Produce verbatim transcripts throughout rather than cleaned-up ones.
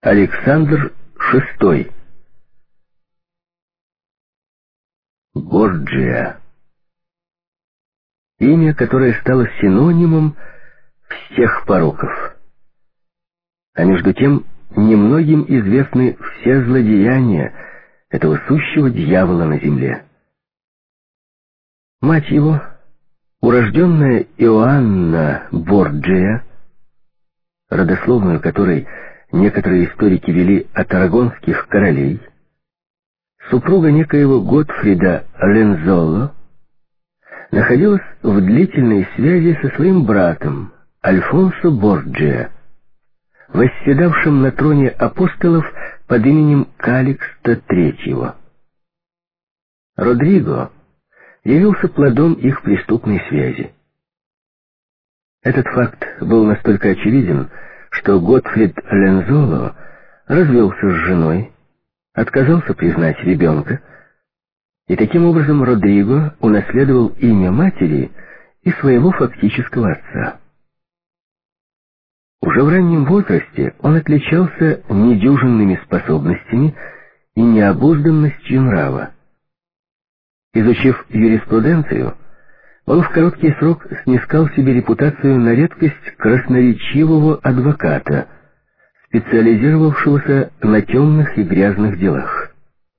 Александр шестой. Борджиа. Имя, которое стало синонимом всех пороков. А между тем, немногим известны все злодеяния этого сущего дьявола на земле. Мать его, урожденная Иоанна Борджиа, родословную которой некоторые историки вели от арагонских королей, супруга некоего Готфрида Рензоло, находилась в длительной связи со своим братом Альфонсо Борджиа, восседавшим на троне апостолов под именем Каликста третьего. Родриго явился плодом их преступной связи. Этот факт был настолько очевиден, что Готфрид Рензоло развелся с женой, отказался признать ребенка, и таким образом Родриго унаследовал имя матери и своего фактического отца. Уже в раннем возрасте он отличался недюжинными способностями и необузданностью нрава. Изучив юриспруденцию, он в короткий срок снискал себе репутацию на редкость красноречивого адвоката, специализировавшегося на темных и грязных делах.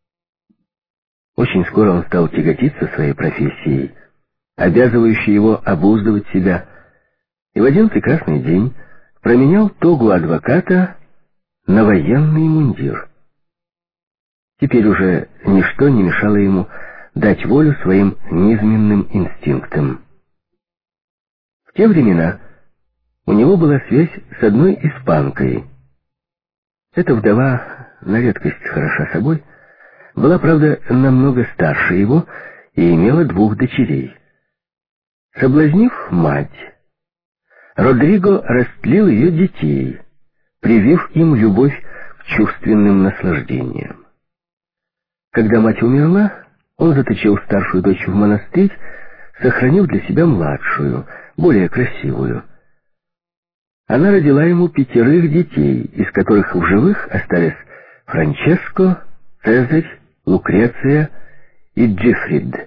Очень скоро он стал тяготиться своей профессией, обязывающей его обуздывать себя, и в один прекрасный день променял тогу адвоката на военный мундир. Теперь уже ничто не мешало ему дать волю своим низменным инстинктам. В те времена у него была связь с одной испанкой. Эта вдова, на редкость хороша собой, была, правда, намного старше его и имела двух дочерей. Соблазнив мать, Родриго растлил ее детей, привив им любовь к чувственным наслаждениям. Когда мать умерла, он заточил старшую дочь в монастырь, сохранив для себя младшую, более красивую. Она родила ему пятерых детей, из которых в живых остались Франческо, Цезарь, Лукреция и Джифрид.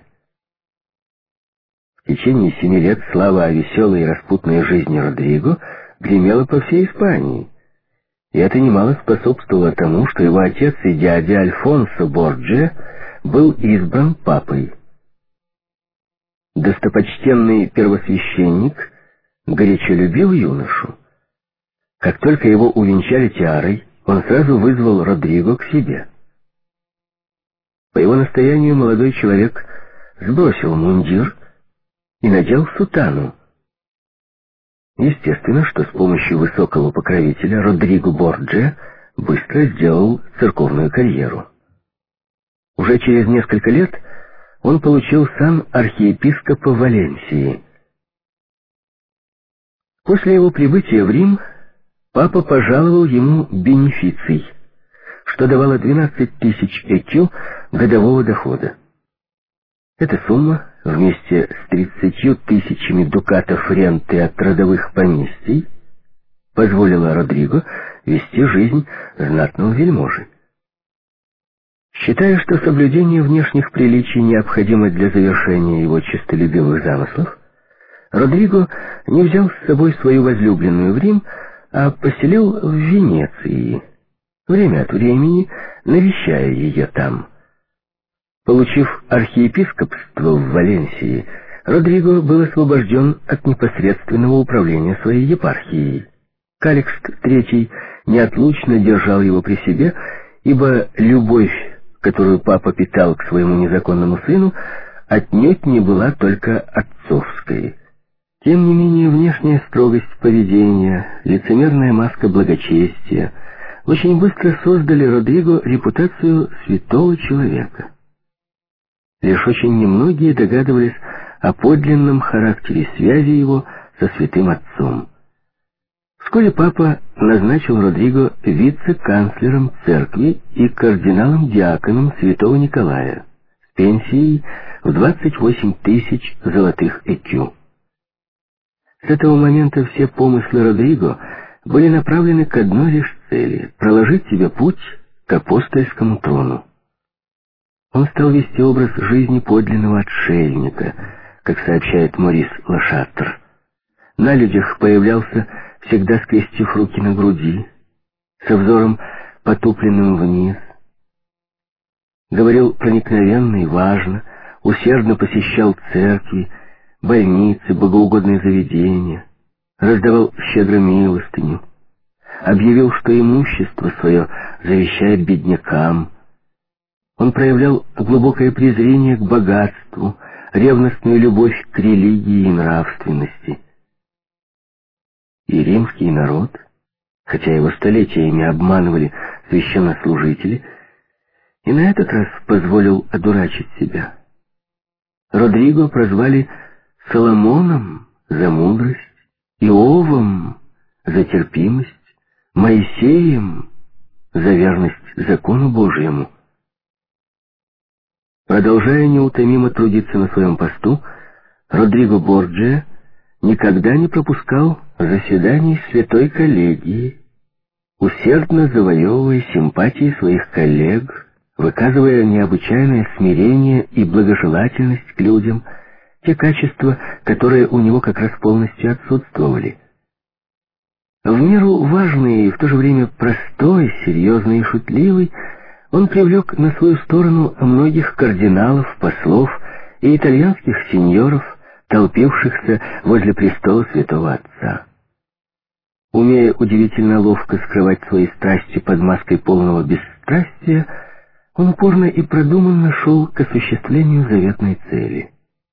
В течение семи лет слава о веселой и распутной жизни Родриго гремела по всей Испании, и это немало способствовало тому, что его отец и дядя Альфонсо Борджиа был избран папой. Достопочтенный первосвященник горячо любил юношу. Как только его увенчали тиарой, он сразу вызвал Родриго к себе. По его настоянию молодой человек сбросил мундир и надел сутану. Естественно, что с помощью высокого покровителя Родриго Борджиа быстро сделал церковную карьеру. Уже через несколько лет он получил сан архиепископа Валенсии. После его прибытия в Рим папа пожаловал ему бенефиций, что давало двенадцать тысяч экю годового дохода. Эта сумма, вместе с тридцатью тысячами дукатов ренты от родовых поместий, позволила Родриго вести жизнь знатного вельможи. Считая, что соблюдение внешних приличий необходимо для завершения его честолюбивых замыслов, Родриго не взял с собой свою возлюбленную в Рим, а поселил в Венеции, время от времени навещая ее там. Получив архиепископство в Валенсии, Родриго был освобожден от непосредственного управления своей епархией. Каликст третий неотлучно держал его при себе, ибо любовь, которую папа питал к своему незаконному сыну, отнюдь не была только отцовской. Тем не менее, внешняя строгость поведения, лицемерная маска благочестия очень быстро создали Родриго репутацию святого человека. Лишь очень немногие догадывались о подлинном характере связи его со святым отцом. Вскоре папа назначил Родриго вице-канцлером церкви и кардиналом-диаконом святого Николая с пенсией в двадцать восемь тысяч золотых экю. С этого момента все помыслы Родриго были направлены к одной лишь цели — проложить себе путь к апостольскому трону. Он стал вести образ жизни подлинного отшельника, как сообщает Морис Лашатр. На людях появлялся, всегда скрестив руки на груди, со взором потупленным вниз. Говорил проникновенно и важно, усердно посещал церкви, больницы, богоугодные заведения, раздавал щедро милостыню, объявил, что имущество свое завещает беднякам. Он проявлял глубокое презрение к богатству, ревностную любовь к религии и нравственности. И римский народ, хотя его столетиями обманывали священнослужители, и на этот раз позволил одурачить себя. Родриго прозвали Соломоном за мудрость, Иовом за терпимость, Моисеем за верность закону Божьему. Продолжая неутомимо трудиться на своем посту, Родриго Борджиа никогда не пропускал заседаний святой коллегии, усердно завоевывая симпатии своих коллег, выказывая необычайное смирение и благожелательность к людям, те качества, которые у него как раз полностью отсутствовали. В меру важный и в то же время простой, серьезный и шутливый, он привлек на свою сторону многих кардиналов, послов и итальянских сеньоров, толпившихся возле престола святого отца. Умея удивительно ловко скрывать свои страсти под маской полного бесстрастия, он упорно и продуманно шел к осуществлению заветной цели.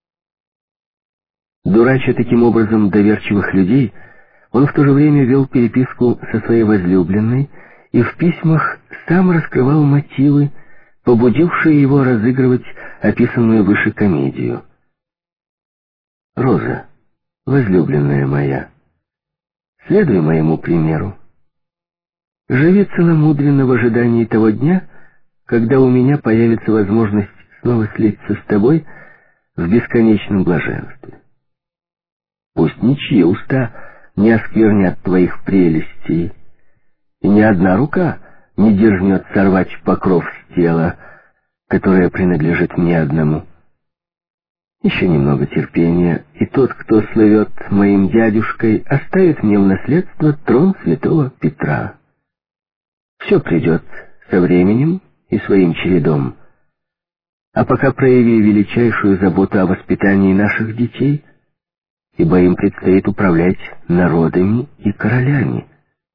Дурача таким образом доверчивых людей, он в то же время вел переписку со своей возлюбленной и в письмах сам раскрывал мотивы, побудившие его разыгрывать описанную выше комедию. «Роза, возлюбленная моя, следуй моему примеру. Живи целомудренно в ожидании того дня, когда у меня появится возможность снова слиться с тобой в бесконечном блаженстве. Пусть ничьи уста не осквернят твоих прелестей, и ни одна рука не дерзнет сорвать покров с тела, которое принадлежит мне одному. Еще немного терпения, и тот, кто слывет моим дядюшкой, оставит мне в наследство трон святого Петра. Все придет со временем и своим чередом. А пока прояви величайшую заботу о воспитании наших детей, ибо им предстоит управлять народами и королями».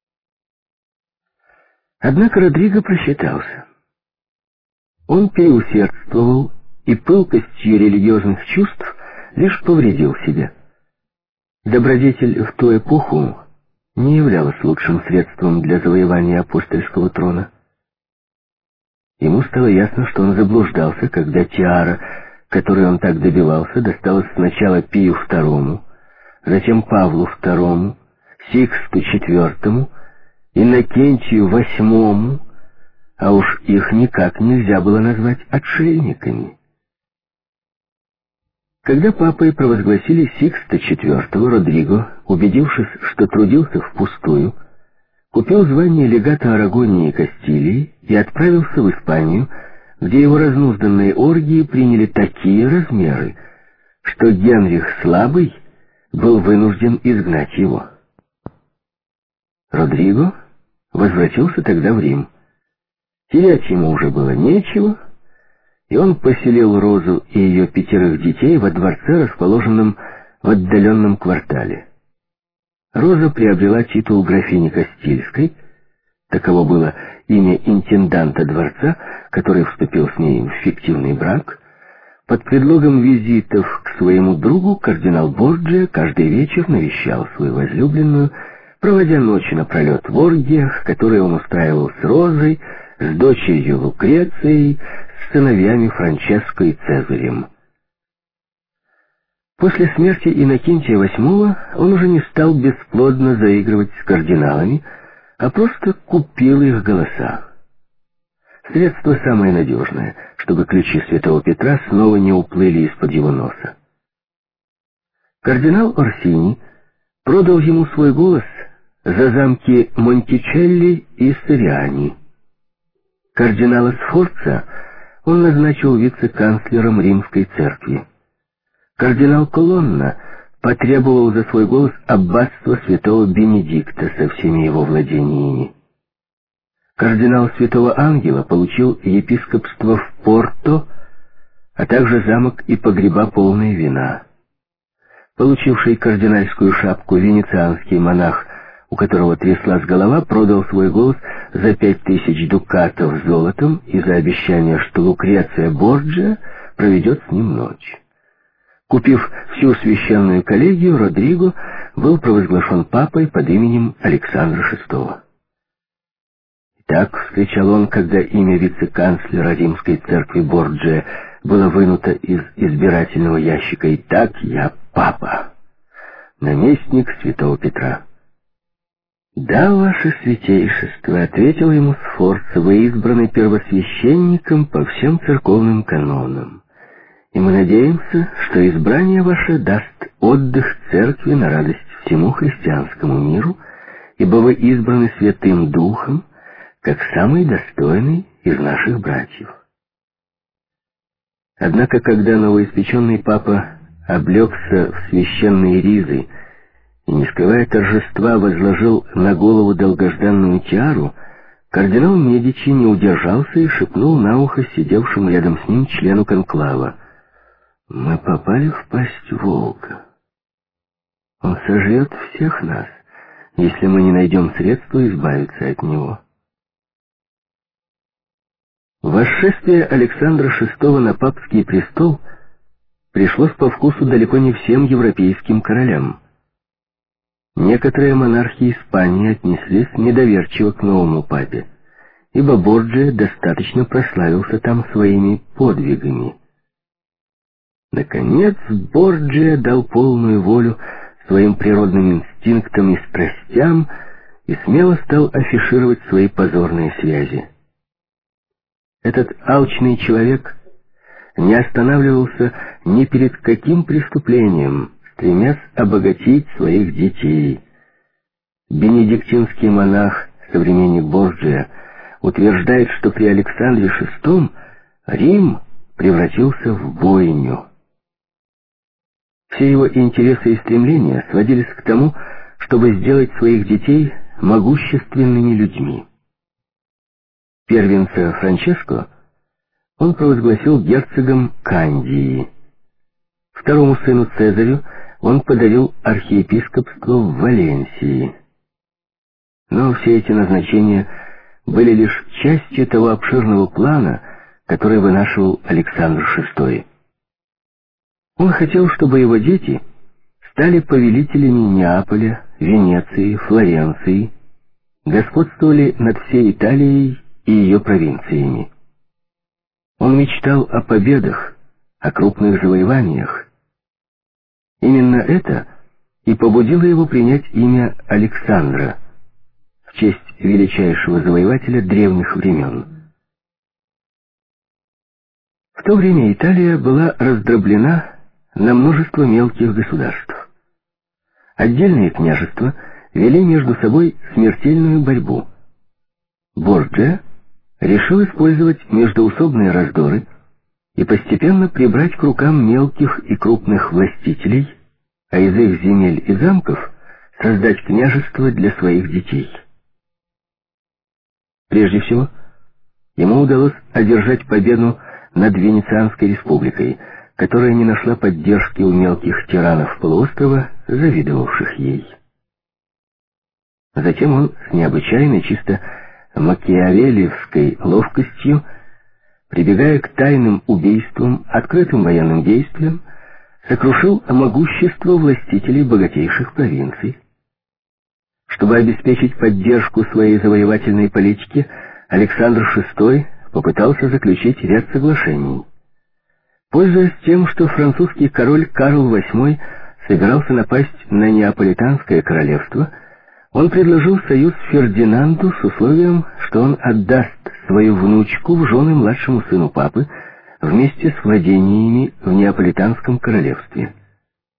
Однако Родриго просчитался. Он переусердствовал, и пылкостью религиозных чувств лишь повредил себя. Добродетель в ту эпоху не являлась лучшим средством для завоевания апостольского трона. Ему стало ясно, что он заблуждался, когда тиара, которой он так добивался, досталась сначала Пию второму, затем Павлу второму, Сиксту четвертому, Иннокентию восьмому, а уж их никак нельзя было назвать отшельниками. Когда папой провозгласили Сикста четвертого, Родриго, убедившись, что трудился впустую, купил звание легата Арагонии и Кастилии и отправился в Испанию, где его разнузданные оргии приняли такие размеры, что Генрих Слабый был вынужден изгнать его. Родриго возвратился тогда в Рим. Терять ему уже было нечего, и он поселил Розу и ее пятерых детей во дворце, расположенном в отдаленном квартале. Роза приобрела титул графини Кастильской, таково было имя интенданта дворца, который вступил с ней в фиктивный брак. Под предлогом визитов к своему другу кардинал Борджиа каждый вечер навещал свою возлюбленную, проводя ночи напролет в оргиях, которые он устраивал с Розой, с дочерью Лукрецией, с сыновьями Франческо и Цезарем. После смерти Иннокентия восьмого он уже не стал бесплодно заигрывать с кардиналами, а просто купил их голоса. Средство самое надежное, чтобы ключи святого Петра снова не уплыли из-под его носа. Кардинал Орсини продал ему свой голос за замки Монтичелли и Сориани. Кардинала Сфорца он назначил вице-канцлером Римской церкви. Кардинал Колонна потребовал за свой голос аббатство святого Бенедикта со всеми его владениями. Кардинал Святого Ангела получил епископство в Порто, а также замок и погреба полные вина. Получивший кардинальскую шапку венецианский монах, у которого тряслась голова, продал свой голос за пять тысяч дукатов золотом и за обещание, что Лукреция Борджиа проведет с ним ночь. Купив всю священную коллегию, Родриго был провозглашен папой под именем Александра шестого. «Так», — вскричал он, когда имя вице-канцлера Римской церкви Борджиа было вынуто из избирательного ящика, «и так я папа, наместник святого Петра». «Да, ваше святейшество», — ответил ему Сфорца, — «вы избраны первосвященником по всем церковным канонам, и мы надеемся, что избрание ваше даст отдых церкви на радость всему христианскому миру, ибо вы избраны Святым Духом, как самый достойный из наших братьев». Однако, когда новоиспеченный папа облегся в священные ризы и, не скрывая торжества, возложил на голову долгожданную тиару, кардинал Медичи не удержался и шепнул на ухо сидевшему рядом с ним члену конклава: «Мы попали в пасть волка. Он сожрет всех нас, если мы не найдем средства избавиться от него». Восшествие Александра шестого на папский престол пришлось по вкусу далеко не всем европейским королям. Некоторые монархи Испании отнеслись недоверчиво к новому папе, ибо Борджиа достаточно прославился там своими подвигами. Наконец, Борджиа дал полную волю своим природным инстинктам и страстям и смело стал афишировать свои позорные связи. Этот алчный человек не останавливался ни перед каким преступлением, стремясь обогатить своих детей. Бенедиктинский монах, современник Борджиа, утверждает, что при Александре шестом Рим превратился в бойню. Все его интересы и стремления сводились к тому, чтобы сделать своих детей могущественными людьми. Первенца Франческо он провозгласил герцогом Кандии. Второму сыну Цезарю он подарил архиепископство в Валенсии. Но все эти назначения были лишь частью того обширного плана, который вынашивал Александр шестой. Он хотел, чтобы его дети стали повелителями Неаполя, Венеции, Флоренции, господствовали над всей Италией и ее провинциями. Он мечтал о победах, о крупных завоеваниях. Именно это и побудило его принять имя Александра в честь величайшего завоевателя древних времен. В то время Италия была раздроблена на множество мелких государств. Отдельные княжества вели между собой смертельную борьбу. Борджиа решил использовать междоусобные раздоры и постепенно прибрать к рукам мелких и крупных властителей, а из их земель и замков создать княжество для своих детей. Прежде всего, ему удалось одержать победу над Венецианской республикой, которая не нашла поддержки у мелких тиранов полуострова, завидовавших ей. Затем он с необычайной чисто макиавеллиевской ловкостью, прибегая к тайным убийствам, открытым военным действиям, сокрушил могущество властителей богатейших провинций. Чтобы обеспечить поддержку своей завоевательной политики, Александр шестой попытался заключить ряд соглашений. Пользуясь тем, что французский король Карл восьмой собирался напасть на Неаполитанское королевство, он предложил союз Фердинанду с условием, что он отдаст свою внучку в жены младшему сыну папы вместе с владениями в Неаполитанском королевстве.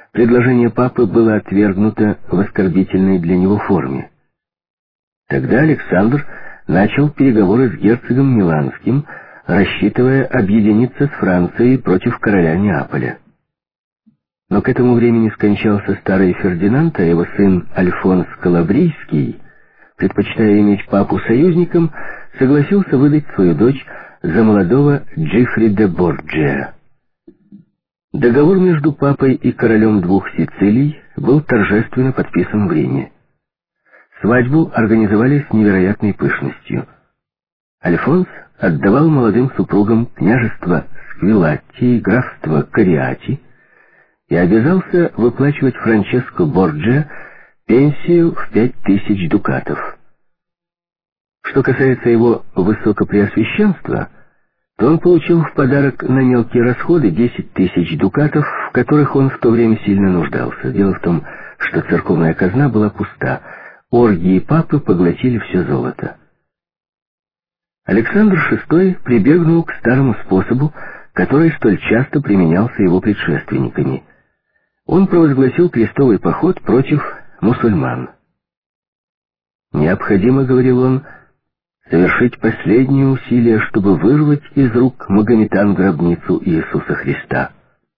предложение папы было отвергнуто в оскорбительной для него форме. Тогда Александр начал переговоры с герцогом Миланским, рассчитывая объединиться с Францией против короля Неаполя. Но к этому времени скончался старый Фердинанд, а его сын Альфонс Калабрийский, предпочитая иметь папу союзником, согласился выдать свою дочь за молодого Джифри де Борджиа. Договор между папой и королем двух Сицилий был торжественно подписан в Риме. Свадьбу организовали с невероятной пышностью. Альфонс отдавал молодым супругам княжество Сквилатти и графство Кариати и обязался выплачивать Франческо Борджиа пенсию в пять тысяч дукатов. Что касается его высокопреосвященства, то он получил в подарок на мелкие расходы десять тысяч дукатов, в которых он в то время сильно нуждался. Дело в том, что церковная казна была пуста, оргии папы поглотили все золото. Александр шестой прибегнул к старому способу, который столь часто применялся его предшественниками. Он провозгласил крестовый поход против мусульман. «Необходимо, — говорил он, — совершить последние усилия, чтобы вырвать из рук магометан гробницу Иисуса Христа».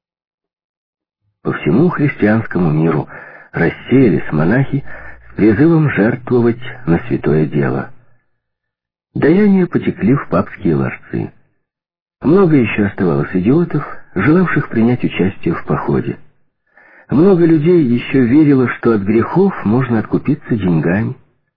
По всему христианскому миру рассеялись монахи с призывом жертвовать на святое дело. Даяния потекли в папские ларцы. Много еще оставалось идиотов, желавших принять участие в походе. Много людей еще верило, что от грехов можно откупиться деньгами.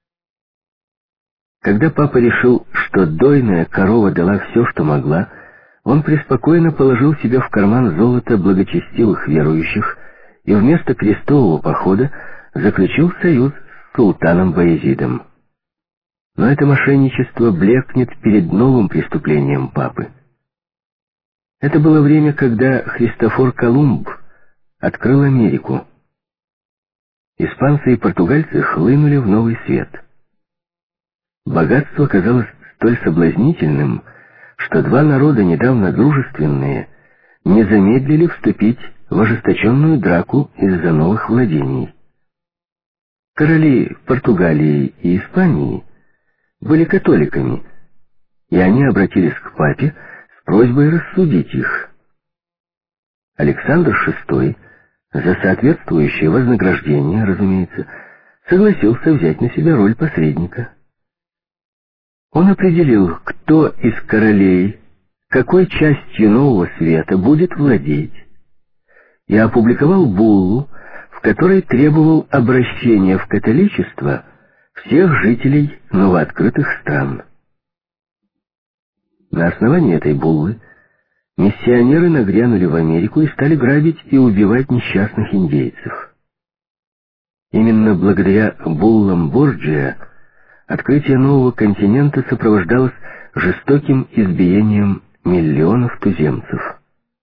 Когда папа решил, что дойная корова дала все, что могла, он преспокойно положил себе в карман золото благочестивых верующих и вместо крестового похода заключил союз с султаном Баязидом. Но это мошенничество блекнет перед новым преступлением папы. Это было время, когда Христофор Колумб открыл Америку. Испанцы и португальцы хлынули в новый свет. Богатство казалось столь соблазнительным, что два народа, недавно дружественные, не замедлили вступить в ожесточенную драку из-за новых владений. Короли Португалии и Испании были католиками, и они обратились к папе с просьбой рассудить их. Александр шестой за соответствующее вознаграждение, разумеется, согласился взять на себя роль посредника. Он определил, кто из королей какой частью нового света будет владеть, и опубликовал буллу, в которой требовал обращения в католичество всех жителей новооткрытых стран. На основании этой буллы миссионеры нагрянули в Америку и стали грабить и убивать несчастных индейцев. Именно благодаря буллам Борджиа открытие нового континента сопровождалось жестоким избиением миллионов туземцев.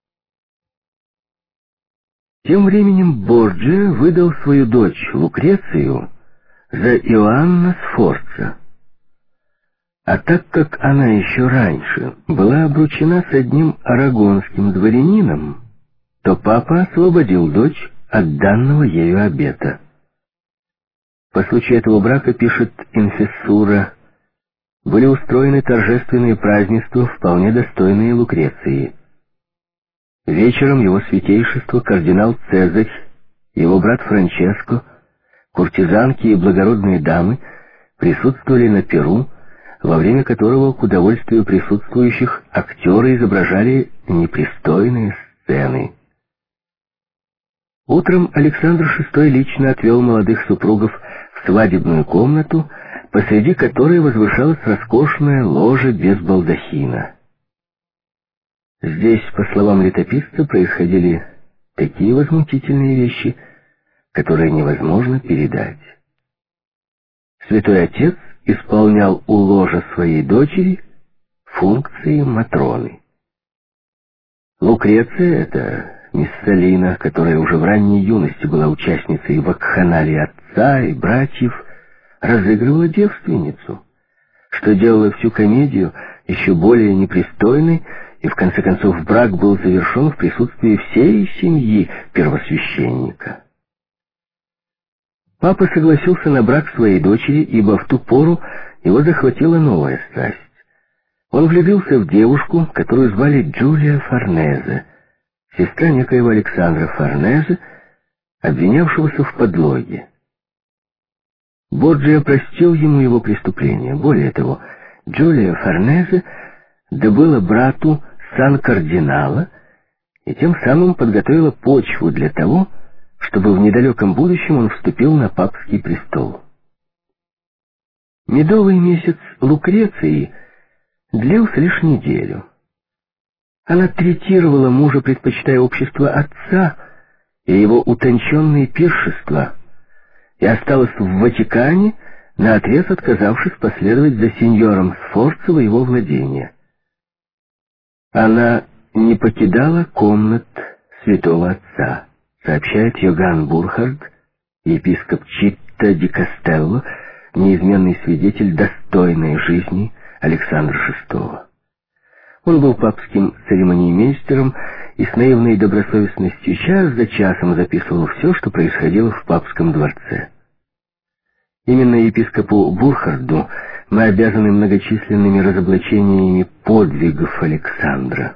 Тем временем Борджиа выдал свою дочь Лукрецию за Иоанна Сфорца. А так как она еще раньше была обручена с одним арагонским дворянином, то папа освободил дочь от данного ею обета. По случаю этого брака, пишет Инфессура, были устроены торжественные празднества, вполне достойные Лукреции. Вечером его святейшество кардинал Цезарь, его брат Франческо, куртизанки и благородные дамы присутствовали на пиру, во время которого к удовольствию присутствующих актеры изображали непристойные сцены. Утром Александр шестой лично отвел молодых супругов в свадебную комнату, посреди которой возвышалась роскошная ложа без балдахина. Здесь, по словам летописца, происходили такие возмутительные вещи, которые невозможно передать. Святой Отец исполнял у ложа своей дочери функции Матроны. Лукреция — это Мессалина, которая уже в ранней юности была участницей вакханалии отца и братьев, разыгрывала девственницу, что делало всю комедию еще более непристойной и в конце концов брак был завершен в присутствии всей семьи первосвященника. Папа согласился на брак своей дочери, ибо в ту пору его захватила новая страсть. Он влюбился в девушку, которую звали Джулия Форнезе, сестра некоего Александра Форнезе, обвинявшегося в подлоге. Борджиа простил ему его преступление. Более того, Джулия Форнезе добыла брату сан кардинала и тем самым подготовила почву для того, чтобы в недалеком будущем он вступил на папский престол. Медовый месяц Лукреции длился лишь неделю. Она третировала мужа, предпочитая общество отца и его утонченные пиршества, и осталась в Ватикане, наотрез отказавшись последовать за сеньором Сфорца в его владения. Она не покидала комнат святого отца, сообщает Йоганн Бурхард, епископ Читта ди Кастелло, неизменный свидетель достойной жизни Александра шестого. Он был папским церемониймейстером и с наивной добросовестностью час за часом записывал все, что происходило в папском дворце. Именно епископу Бурхарду мы обязаны многочисленными разоблачениями подвигов Александра.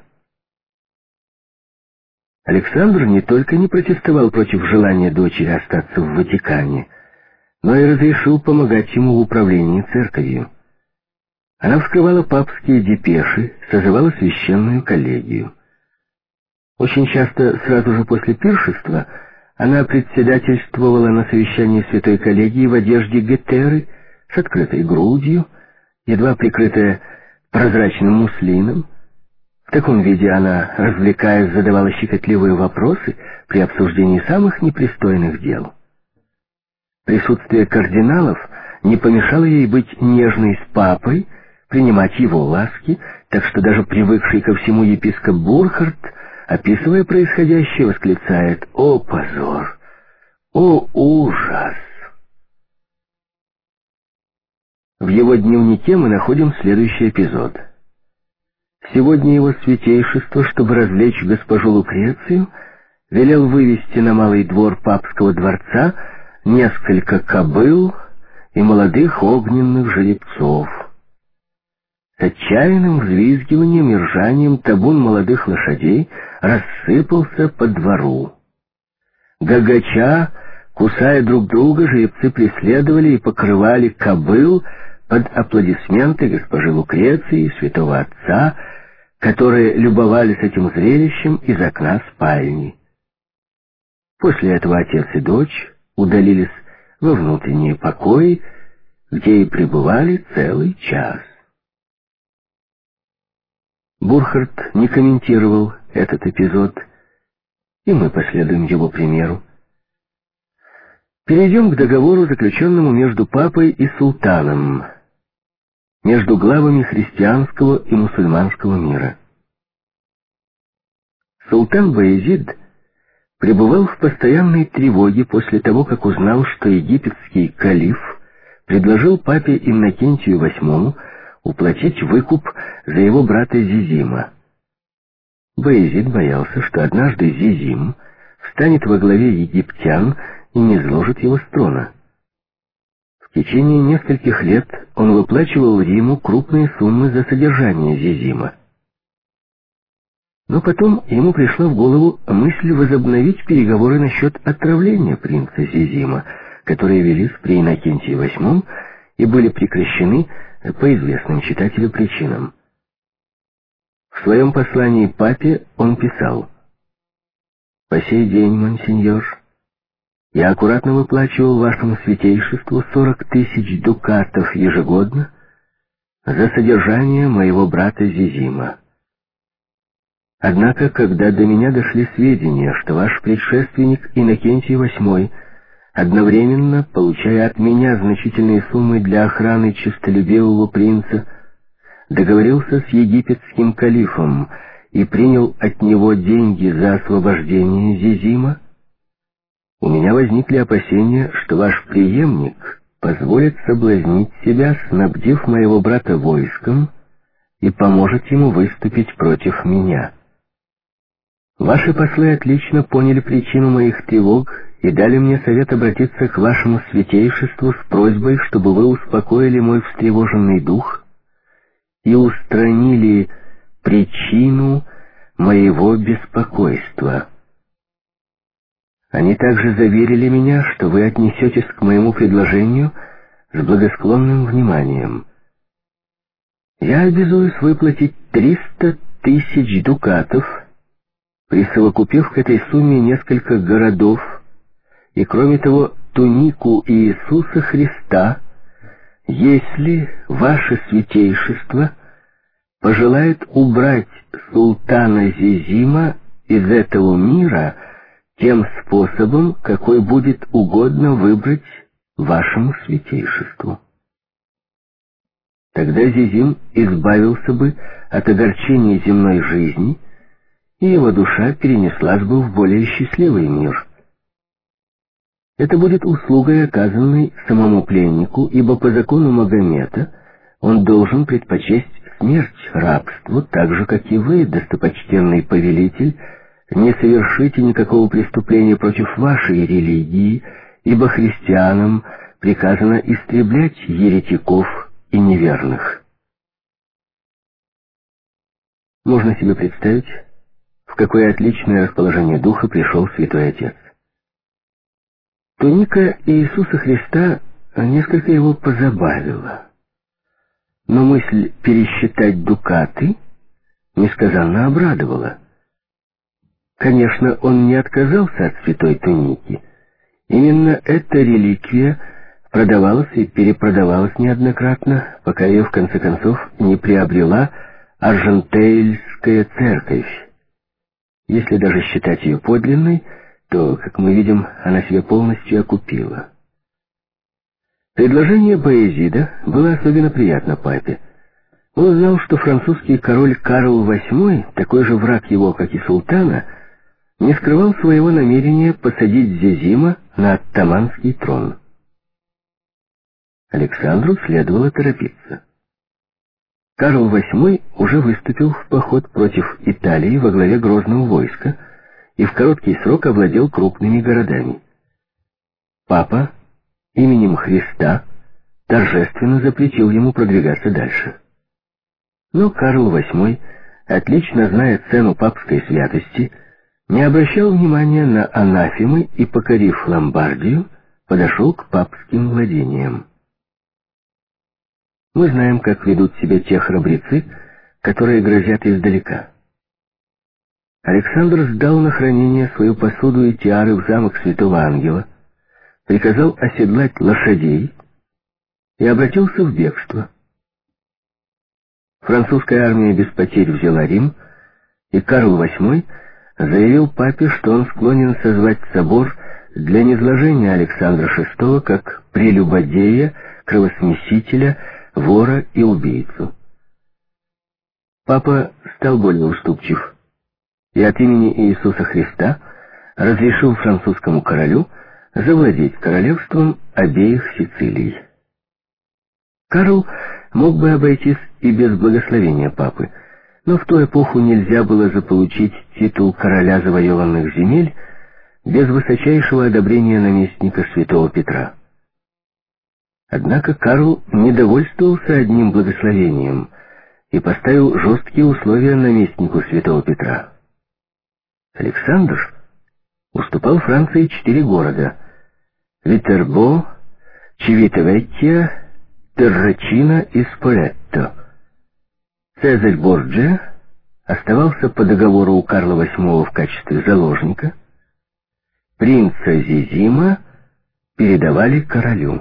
Александр не только не протестовал против желания дочери остаться в Ватикане, но и разрешил помогать ему в управлении церковью. Она вскрывала папские депеши, созывала священную коллегию. Очень часто, сразу же после пиршества, она председательствовала на совещании святой коллегии в одежде гетеры, с открытой грудью, едва прикрытая прозрачным муслином. В таком виде она, развлекаясь, задавала щекотливые вопросы при обсуждении самых непристойных дел. Присутствие кардиналов не помешало ей быть нежной с папой, принимать его ласки, так что даже привыкший ко всему епископ Бурхард, описывая происходящее, восклицает: «О, позор! О, ужас!» В его дневнике мы находим следующий эпизод. Сегодня его святейшество, чтобы развлечь госпожу Лукрецию, велел вывести на малый двор папского дворца несколько кобыл и молодых огненных жеребцов. С отчаянным взвизгиванием и ржанием табун молодых лошадей рассыпался по двору. Гагача, кусая друг друга, жеребцы преследовали и покрывали кобыл под аплодисменты госпожи Лукреции и святого отца, которые любовались этим зрелищем из окна спальни. После этого отец и дочь удалились во внутренние покои, где и пребывали целый час. Бурхард не комментировал этот эпизод, и мы последуем его примеру. Перейдем к договору, заключенному между папой и султаном, между главами христианского и мусульманского мира. Султан Баязид пребывал в постоянной тревоге после того, как узнал, что египетский калиф предложил папе Иннокентию восьмому уплатить выкуп за его брата Зизима. Баязид боялся, что однажды Зизим встанет во главе египтян и низвложит его с трона. В течение нескольких лет он выплачивал Риму крупные суммы за содержание Зизима. Но потом ему пришла в голову мысль возобновить переговоры насчет отравления принца Зизима, которые велись при Иннокентии восьмом и были прекращены по известным читателю причинам. В своем послании папе он писал: «По сей день, монсеньор, я аккуратно выплачивал вашему святейшеству сорок тысяч дукатов ежегодно за содержание моего брата Зизима. Однако, когда до меня дошли сведения, что ваш предшественник Иннокентий восьмой, одновременно получая от меня значительные суммы для охраны честолюбивого принца, договорился с египетским калифом и принял от него деньги за освобождение Зизима, у меня возникли опасения, что ваш преемник позволит соблазнить себя, снабдив моего брата войском и поможет ему выступить против меня. Ваши послы отлично поняли причину моих тревог и дали мне совет обратиться к вашему святейшеству с просьбой, чтобы вы успокоили мой встревоженный дух и устранили причину моего беспокойства. Они также заверили меня, что вы отнесетесь к моему предложению с благосклонным вниманием. Я обязуюсь выплатить триста тысяч дукатов, присовокупив к этой сумме несколько городов, и, кроме того, тунику Иисуса Христа, если ваше святейшество пожелает убрать султана Зизима из этого мира тем способом, какой будет угодно выбрать вашему святейшеству. Тогда Зизим избавился бы от огорчений земной жизни, и его душа перенеслась бы в более счастливый мир. Это будет услугой, оказанной самому пленнику, ибо по закону Магомета он должен предпочесть смерть рабству, так же, как и вы, достопочтенный повелитель, не совершите никакого преступления против вашей религии, ибо христианам приказано истреблять еретиков и неверных. Можно себе представить, в какое отличное расположение духа пришел Святой Отец. Туника Иисуса Христа несколько его позабавила, но мысль пересчитать дукаты несказанно обрадовала. Конечно, он не отказался от святой туники. Именно эта реликвия продавалась и перепродавалась неоднократно, пока ее в конце концов не приобрела Аржентейльская церковь. Если даже считать ее подлинной, то, как мы видим, она себя полностью окупила. Предложение Баязида было особенно приятно папе. Он знал, что французский король Карл восьмой, такой же враг его, как и султана, не скрывал своего намерения посадить Зизима на оттоманский трон. Александру следовало торопиться. Карл восьмой уже выступил в поход против Италии во главе грозного войска и в короткий срок овладел крупными городами. Папа именем Христа торжественно запретил ему продвигаться дальше. Но Карл восьмой, отлично зная цену папской святости, не обращал внимания на анафемы и, покорив Ломбардию, подошел к папским владениям. Мы знаем, как ведут себя те храбрецы, которые грозят издалека. Александр сдал на хранение свою посуду и тиары в замок Святого Ангела, приказал оседлать лошадей и обратился в бегство. Французская армия без потерь взяла Рим, и Карл восьмой заявил папе, что он склонен созвать собор для низложения Александра шестого как прелюбодея, кровосмесителя, вора и убийцу. Папа стал более уступчив и от имени Иисуса Христа разрешил французскому королю завладеть королевством обеих Сицилий. Карл мог бы обойтись и без благословения папы, но в ту эпоху нельзя было заполучить титул короля завоеванных земель без высочайшего одобрения наместника святого Петра. Однако Карл не довольствовался одним благословением и поставил жесткие условия наместнику святого Петра. Александр уступал Франции четыре города — Витербо, Чивитавеккия, Террачино и Сполетто. Цезарь Борджиа оставался по договору у Карла восьмого в качестве заложника. Принца Зизима передавали королю.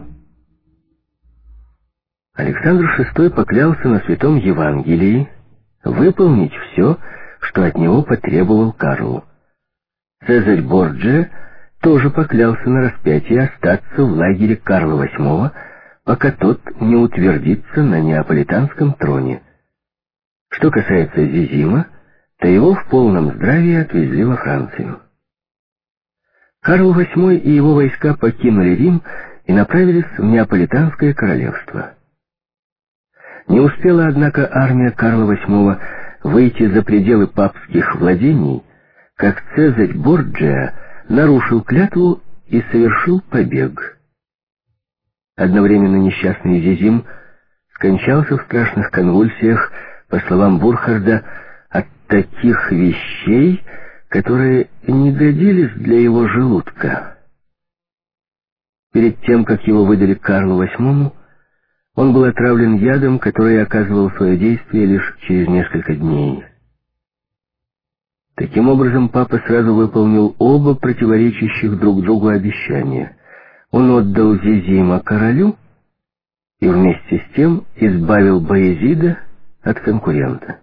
Александр шестой поклялся на Святом Евангелии выполнить все, что от него потребовал Карл. Цезарь Борджиа тоже поклялся на распятии остаться в лагере Карла восьмого, пока тот не утвердится на неаполитанском троне. Что касается Зизима, то его в полном здравии отвезли во Францию. Карл восьмой и его войска покинули Рим и направились в Неаполитанское королевство. Не успела, однако, армия Карла восьмого выйти за пределы папских владений, как Цезарь Борджиа нарушил клятву и совершил побег. Одновременно несчастный Зизим скончался в страшных конвульсиях, по словам Бурхарда, от таких вещей, которые не годились для его желудка. Перед тем, как его выдали Карлу восьмому, он был отравлен ядом, который оказывал свое действие лишь через несколько дней. Таким образом, папа сразу выполнил оба противоречащих друг другу обещания. Он отдал Зизима королю и вместе с тем избавил Баязида от конкурента.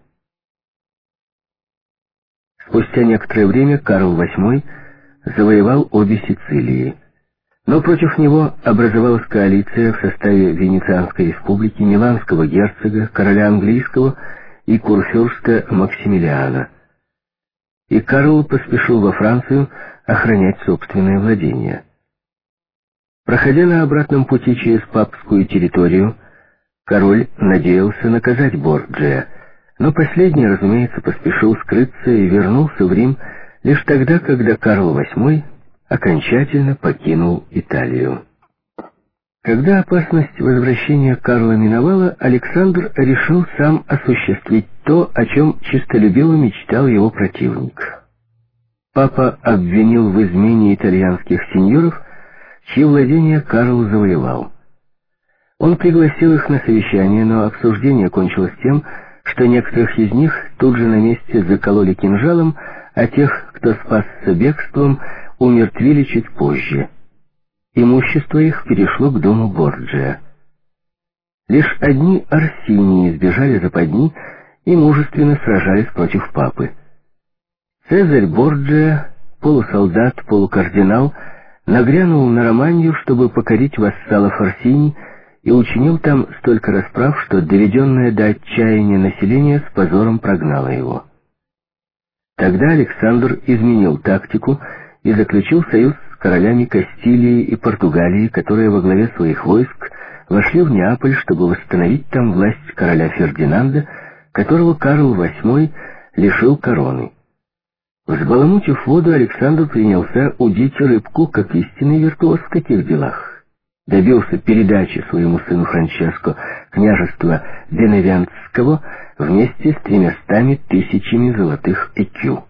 Спустя некоторое время Карл восьмой завоевал обе Сицилии, но против него образовалась коалиция в составе Венецианской республики, миланского герцога, короля английского и курфюрста Максимилиана. И Карл поспешил во Францию охранять собственное владение. Проходя на обратном пути через папскую территорию, король надеялся наказать Борджиа, но последний, разумеется, поспешил скрыться и вернулся в Рим лишь тогда, когда Карл восьмой окончательно покинул Италию. Когда опасность возвращения Карла миновала, Александр решил сам осуществить то, о чем честолюбиво мечтал его противник. Папа обвинил в измене итальянских сеньоров, чьи владения Карл завоевал. Он пригласил их на совещание, но обсуждение кончилось тем, что некоторых из них тут же на месте закололи кинжалом, а тех, кто спасся бегством, умертвили чуть позже. Имущество их перешло к дому Борджиа. Лишь одни Орсинии избежали западни и мужественно сражались против папы. Цезарь Борджиа, полусолдат, полукардинал, нагрянул на Романью, чтобы покорить вассалов Орсини, и учинил там столько расправ, что доведенное до отчаяния население с позором прогнало его. Тогда Александр изменил тактику и заключил союз с королями Кастилии и Португалии, которые во главе своих войск вошли в Неаполь, чтобы восстановить там власть короля Фердинанда, которого Карл восьмой лишил короны. Взбаламутив воду, Александр принялся удить рыбку, как истинный виртуоз в таких делах. Добился передачи своему сыну Франческо княжества Беневентского вместе с тремястами тысячами золотых экю.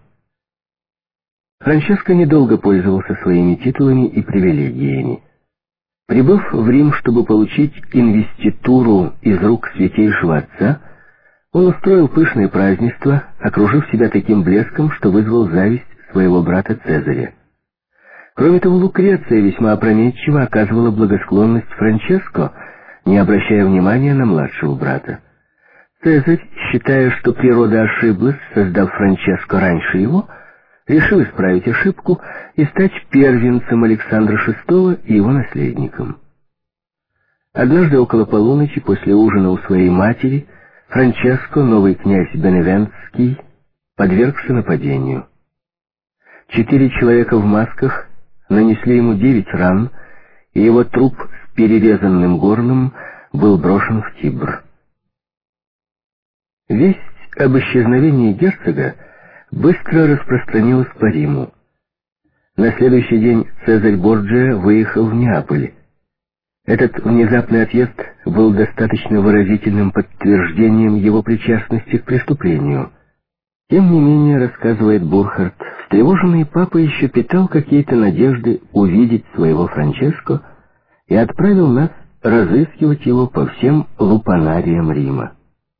Франческо недолго пользовался своими титулами и привилегиями. Прибыв в Рим, чтобы получить инвеституру из рук святейшего отца, он устроил пышное празднество, окружив себя таким блеском, что вызвал зависть своего брата Цезаря. Кроме того, Лукреция весьма опрометчиво оказывала благосклонность Франческо, не обращая внимания на младшего брата. Цезарь, считая, что природа ошиблась, создав Франческо раньше его, решил исправить ошибку и стать первенцем Александра шестого и его наследником. Однажды около полуночи, после ужина у своей матери, Франческо, новый князь Беневентский, подвергся нападению. Четыре человека в масках нанесли ему девять ран, и его труп с перерезанным горлом был брошен в Тибр. Весть об исчезновении герцога быстро распространилась по Риму. На следующий день Цезарь Борджиа выехал в Неаполь. Этот внезапный отъезд был достаточно выразительным подтверждением его причастности к преступлению. Тем не менее, рассказывает Бурхард, встревоженный папа еще питал какие-то надежды увидеть своего Франческо и отправил нас разыскивать его по всем лупанариям Рима.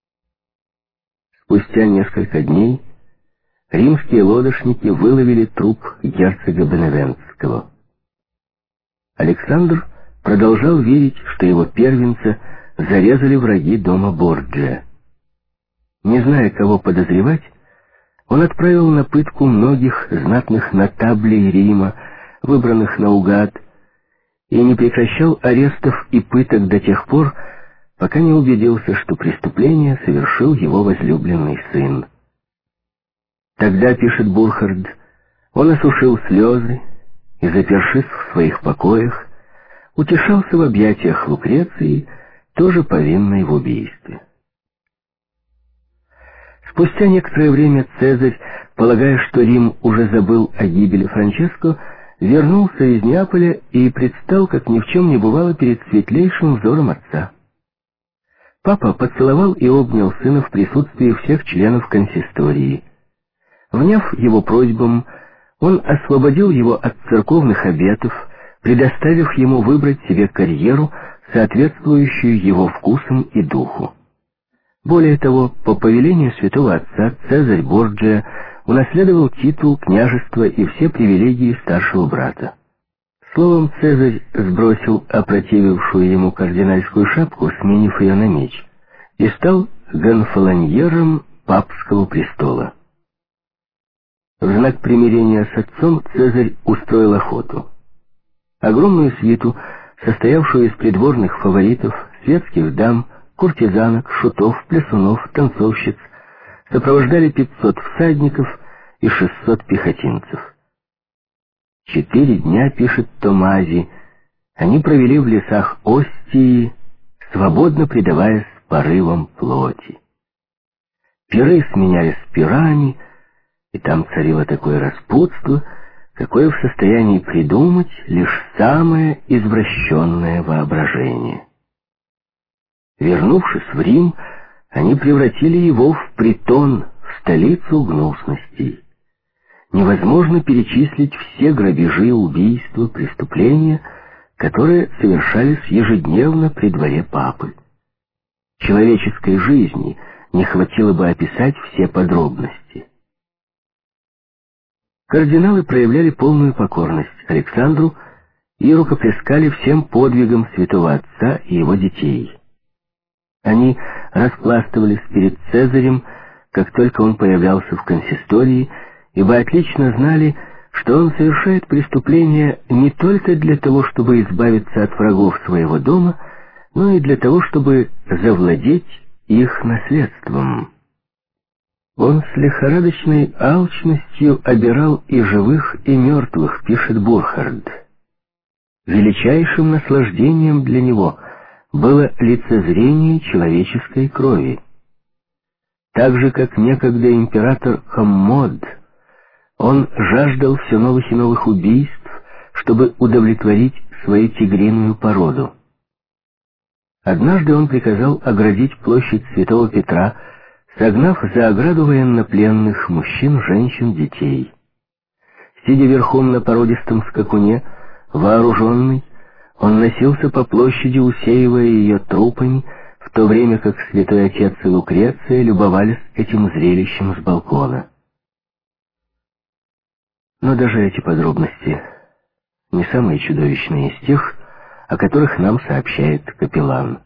Спустя несколько дней римские лодочники выловили труп герцога Беневентского. Александр продолжал верить, что его первенца зарезали враги дома Борджиа. Не зная, кого подозревать, он отправил на пытку многих знатных нотаблей Рима, выбранных наугад, и не прекращал арестов и пыток до тех пор, пока не убедился, что преступление совершил его возлюбленный сын. Тогда, пишет Бурхард, он осушил слезы и, запершись в своих покоях, утешался в объятиях Лукреции, тоже повинной в убийстве. Спустя некоторое время Цезарь, полагая, что Рим уже забыл о гибели Франческо, вернулся из Неаполя и предстал, как ни в чем не бывало, перед светлейшим взором отца. Папа поцеловал и обнял сына в присутствии всех членов консистории. Вняв его просьбам, он освободил его от церковных обетов, предоставив ему выбрать себе карьеру, соответствующую его вкусам и духу. Более того, по повелению святого отца Цезарь Борджиа унаследовал титул, княжества и все привилегии старшего брата. Словом, Цезарь сбросил опротивившую ему кардинальскую шапку, сменив ее на меч, и стал гонфолоньером папского престола. В знак примирения с отцом Цезарь устроил охоту. Огромную свиту, состоявшую из придворных фаворитов, светских дам, куртизанок, шутов, плясунов, танцовщиц, сопровождали пятьсот всадников и шестьсот пехотинцев. Четыре дня, пишет Томази, они провели в лесах Остии, свободно предаваясь порывам плоти. Пиры сменялись пирами, и там царило такое распутство, какое в состоянии придумать лишь самое извращенное воображение. Вернувшись в Рим, они превратили его в притон, в столицу гнусностей. Невозможно перечислить все грабежи, убийства, преступления, которые совершались ежедневно при дворе папы. Человеческой жизни не хватило бы описать все подробности. Кардиналы проявляли полную покорность Александру и рукоплескали всем подвигам святого отца и его детей. Они распластывались перед Цезарем, как только он появлялся в консистории, ибо отлично знали, что он совершает преступления не только для того, чтобы избавиться от врагов своего дома, но и для того, чтобы завладеть их наследством. Он с лихорадочной алчностью обирал и живых, и мертвых, пишет Бурхард. Величайшим наслаждением для него было лицезрение человеческой крови. Так же, как некогда император Коммод, он жаждал все новых и новых убийств, чтобы удовлетворить свою тигриную породу. Однажды он приказал оградить площадь Святого Петра, согнав за ограду военнопленных мужчин, женщин, детей. Сидя верхом на породистом скакуне, вооруженный, он носился по площади, усеивая ее трупами, в то время как святой отец и Лукреция любовались этим зрелищем с балкона. Но даже эти подробности не самые чудовищные из тех, о которых нам сообщает капеллан.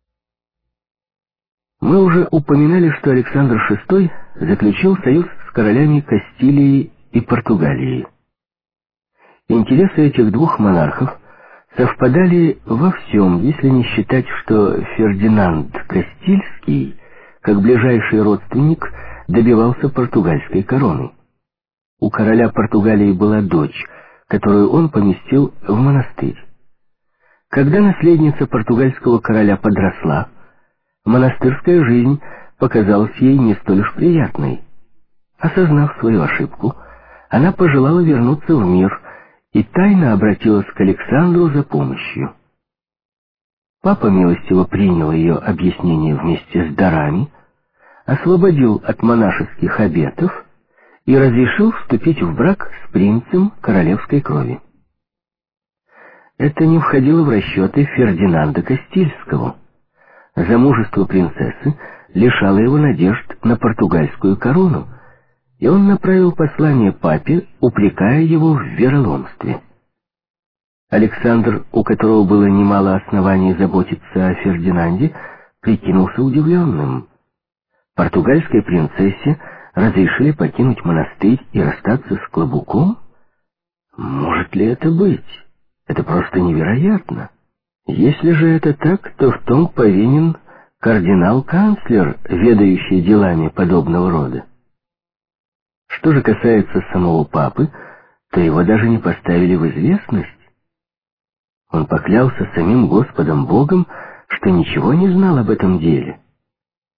Мы уже упоминали, что Александр шестой заключил союз с королями Кастилии и Португалии. Интересы этих двух монархов совпадали во всем, если не считать, что Фердинанд Кастильский, как ближайший родственник, добивался португальской короны. У короля Португалии была дочь, которую он поместил в монастырь. Когда наследница португальского короля подросла, монастырская жизнь показалась ей не столь уж приятной. Осознав свою ошибку, она пожелала вернуться в мир и тайно обратилась к Александру за помощью. Папа милостиво принял ее объяснение вместе с дарами, освободил от монашеских обетов и разрешил вступить в брак с принцем королевской крови. Это не входило в расчеты Фердинанда Кастильского. Замужество принцессы лишало его надежд на португальскую корону, и он направил послание папе, упрекая его в вероломстве. Александр, у которого было немало оснований заботиться о Фердинанде, прикинулся удивленным. Португальской принцессе разрешили покинуть монастырь и расстаться с клобуком? Может ли это быть? Это просто невероятно. Если же это так, то в том повинен кардинал-канцлер, ведающий делами подобного рода. Что же касается самого папы, то его даже не поставили в известность. Он поклялся самим Господом Богом, что ничего не знал об этом деле.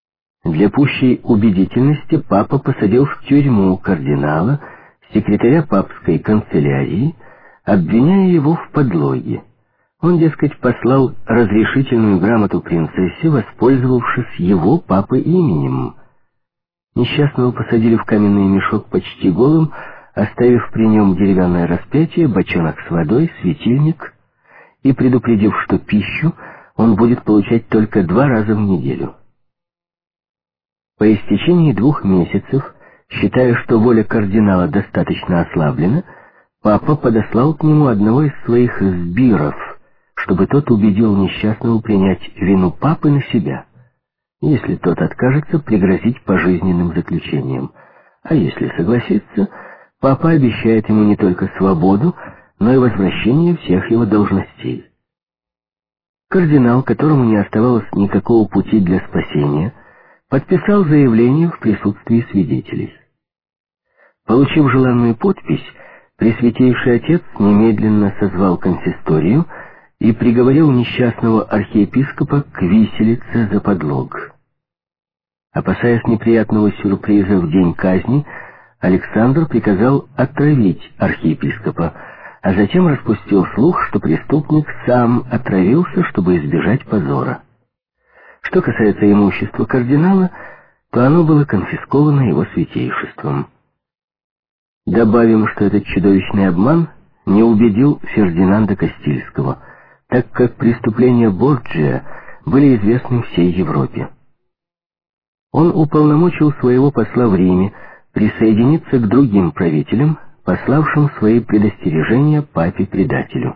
Для пущей убедительности папа посадил в тюрьму кардинала, секретаря папской канцелярии, обвиняя его в подлоге. Он, дескать, послал разрешительную грамоту принцессе, воспользовавшись его папой именем. Несчастного посадили в каменный мешок почти голым, оставив при нем деревянное распятие, бочонок с водой, светильник и предупредив, что пищу он будет получать только два раза в неделю. По истечении двух месяцев, считая, что воля кардинала достаточно ослаблена, папа подослал к нему одного из своих сбиров, чтобы тот убедил несчастного принять вину папы на себя. Если тот откажется, пригрозить пожизненным заключением. А если согласится, папа обещает ему не только свободу, но и возвращение всех его должностей. Кардинал, которому не оставалось никакого пути для спасения, подписал заявление в присутствии свидетелей. Получив желанную подпись, Пресвятейший Отец немедленно созвал консисторию и приговорил несчастного архиепископа к виселице за подлог. Опасаясь неприятного сюрприза в день казни, Александр приказал отравить архиепископа, а затем распустил слух, что преступник сам отравился, чтобы избежать позора. Что касается имущества кардинала, то оно было конфисковано его святейшеством. Добавим, что этот чудовищный обман не убедил Фердинанда Кастильского, так как преступления Борджиа были известны всей Европе. Он уполномочил своего посла в Риме присоединиться к другим правителям, пославшим свои предостережения папе-предателю.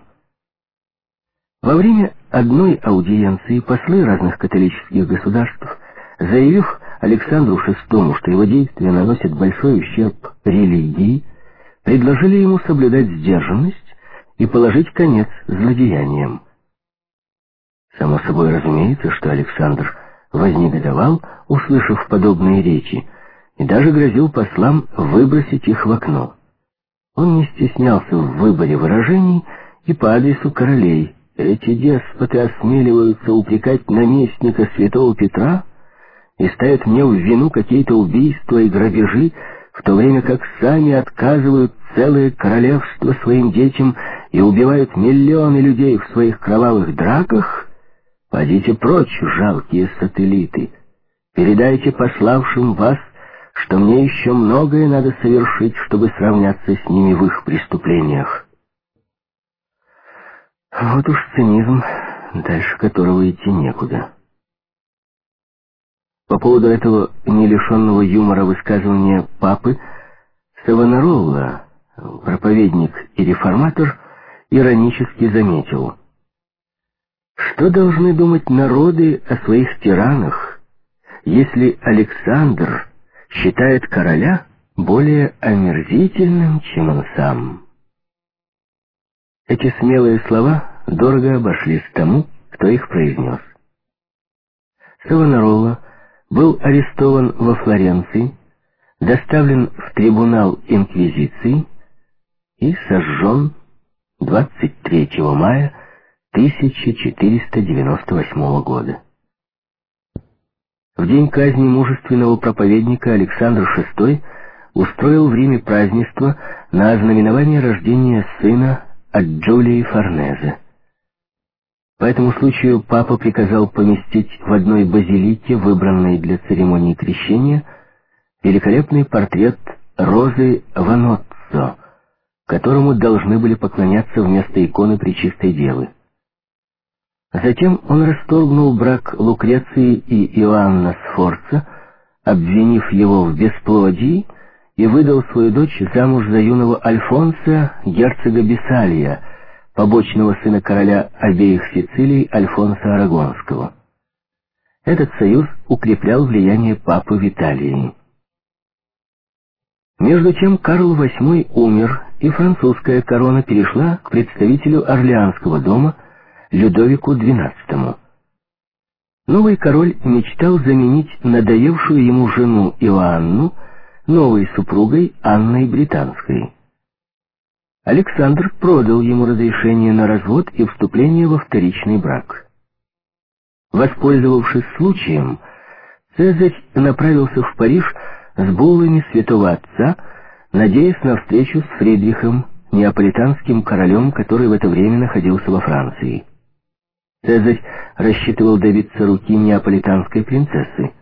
Во время одной аудиенции послы разных католических государств, заявив Александру шестому, что его действия наносят большой ущерб религии, предложили ему соблюдать сдержанность и положить конец злодеяниям. Само собой разумеется, что Александр вознегодовал, услышав подобные речи, и даже грозил послам выбросить их в окно. Он не стеснялся в выборе выражений и по адресу королей. Эти деспоты осмеливаются упрекать наместника святого Петра и ставят мне в вину какие-то убийства и грабежи, в то время как сами отказывают целое королевство своим детям и убивают миллионы людей в своих кровавых драках. Подите прочь, жалкие сателлиты. Передайте пославшим вас, что мне еще многое надо совершить, чтобы сравняться с ними в их преступлениях. Вот уж цинизм, дальше которого идти некуда. По поводу этого не лишенного юмора высказывания папы, Савонаролла, проповедник и реформатор, иронически заметил: что должны думать народы о своих тиранах, если Александр считает короля более омерзительным, чем он сам? Эти смелые слова дорого обошлись тому, кто их произнес. Савонаролла был арестован во Флоренции, доставлен в трибунал инквизиции и сожжен двадцать третьего мая тысяча четыреста девяносто восьмого года. В день казни мужественного проповедника Александр шестой устроил в Риме празднество на ознаменование рождения сына от Джулии Форнезе. По этому случаю папа приказал поместить в одной базилике, выбранной для церемонии крещения, великолепный портрет Розы Ваноццо, которому должны были поклоняться вместо иконы Пречистой Девы. Затем он расторгнул брак Лукреции и Иоанна Сфорца, обвинив его в бесплодии, и выдал свою дочь замуж за юного Альфонса, герцога Бессалия, побочного сына короля обеих Сицилий Альфонса Арагонского. Этот союз укреплял влияние папы в Италии. Между тем Карл восьмой умер, и французская корона перешла к представителю Орлеанского дома Людовику двенадцатому. Новый король мечтал заменить надоевшую ему жену Иоанну новой супругой Анной Британской. Александр продал ему разрешение на развод и вступление во вторичный брак. Воспользовавшись случаем, Цезарь направился в Париж с буллами святого отца, надеясь на встречу с Фридрихом, неаполитанским королем, который в это время находился во Франции. Цезарь рассчитывал добиться руки неаполитанской принцессы.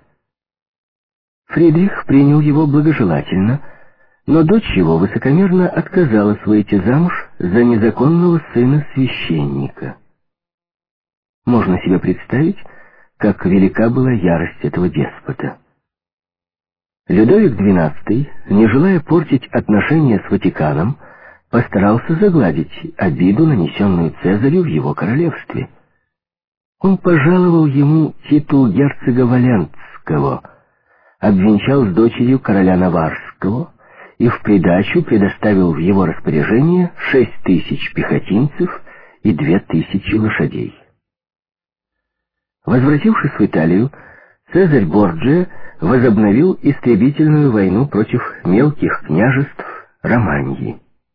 Фридрих принял его благожелательно, но дочь его высокомерно отказалась выйти замуж за незаконного сына священника. Можно себе представить, как велика была ярость этого деспота. Людовик двенадцатый, не желая портить отношения с Ватиканом, постарался загладить обиду, нанесенную Цезарю в его королевстве. Он пожаловал ему титул герцога Валентского, обвенчал с дочерью короля Наварского и в придачу предоставил в его распоряжение шесть тысяч пехотинцев и две тысячи лошадей. Возвратившись в Италию, Цезарь Борджиа возобновил истребительную войну против мелких княжеств Романьи.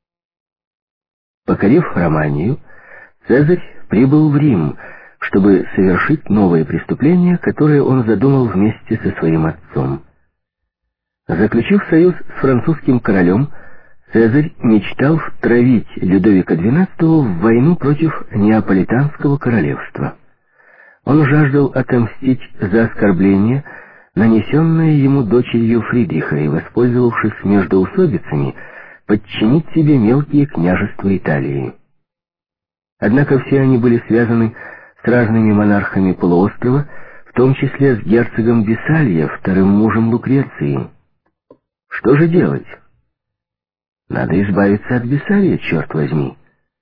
Покорив Романию, Цезарь прибыл в Рим, чтобы совершить новые преступления, которые он задумал вместе со своим отцом. Заключив союз с французским королем, Цезарь мечтал втравить Людовика двенадцатого в войну против Неаполитанского королевства. Он жаждал отомстить за оскорбление, нанесенное ему дочерью Фридриха, и, воспользовавшись междоусобицами, подчинить себе мелкие княжества Италии. Однако все они были связаны с разными монархами полуострова, в том числе с герцогом Бессалья, вторым мужем Лукреции. Что же делать? Надо избавиться от Бессалья, черт возьми.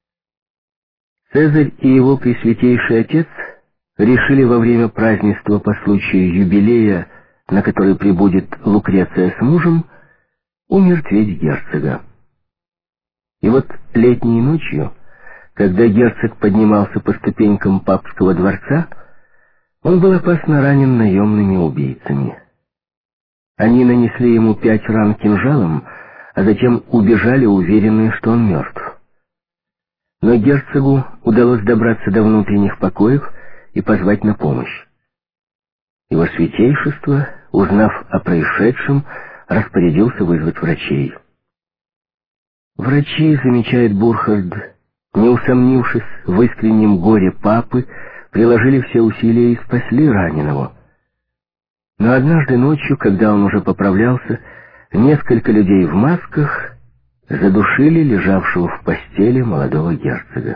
Цезарь и его пресвятейший отец решили во время празднества по случаю юбилея, на который прибудет Лукреция с мужем, умертвить герцога. И вот летней ночью, когда герцог поднимался по ступенькам папского дворца, он был опасно ранен наемными убийцами. Они нанесли ему пять ран кинжалом, а затем убежали, уверенные, что он мертв. Но герцогу удалось добраться до внутренних покоев и позвать на помощь. Его святейшество, узнав о происшедшем, распорядился вызвать врачей. Врачи, замечает Бурхард, не усомнившись в искреннем горе папы, приложили все усилия и спасли раненого. Но однажды ночью, когда он уже поправлялся, несколько людей в масках задушили лежавшего в постели молодого герцога.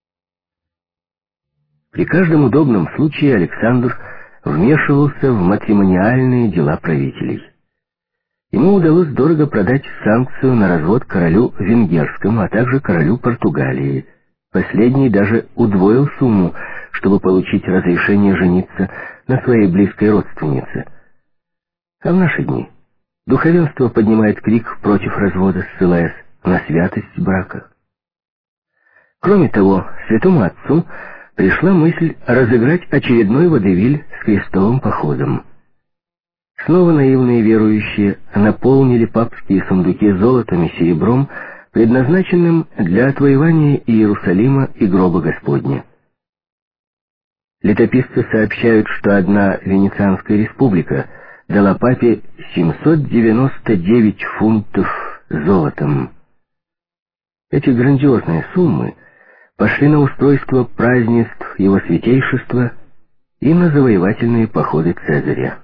При каждом удобном случае Александр вмешивался в матримониальные дела правителей. Ему удалось дорого продать санкцию на развод королю венгерскому, а также королю Португалии. Последний даже удвоил сумму, чтобы получить разрешение жениться на своей близкой родственнице. А в наши дни духовенство поднимает крик против развода, ссылаясь на святость брака. Кроме того, святому отцу пришла мысль разыграть очередной водевиль с крестовым походом. Снова наивные верующие наполнили папские сундуки золотом и серебром, предназначенным для отвоевания Иерусалима и гроба Господня. Летописцы сообщают, что одна Венецианская республика дала папе семьсот девяносто девять фунтов золотом. Эти грандиозные суммы пошли на устройство празднеств его святейшества и на завоевательные походы Цезаря.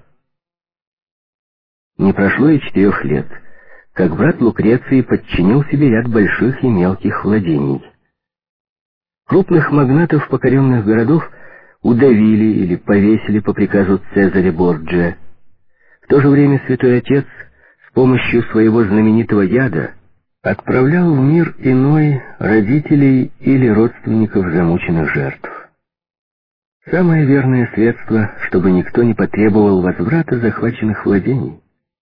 Не прошло и четырех лет, как брат Лукреции подчинил себе ряд больших и мелких владений. Крупных магнатов покоренных городов удавили или повесили по приказу Цезаря Борджиа. В то же время Святой Отец с помощью своего знаменитого яда отправлял в мир иной родителей или родственников замученных жертв. Самое верное средство, чтобы никто не потребовал возврата захваченных владений.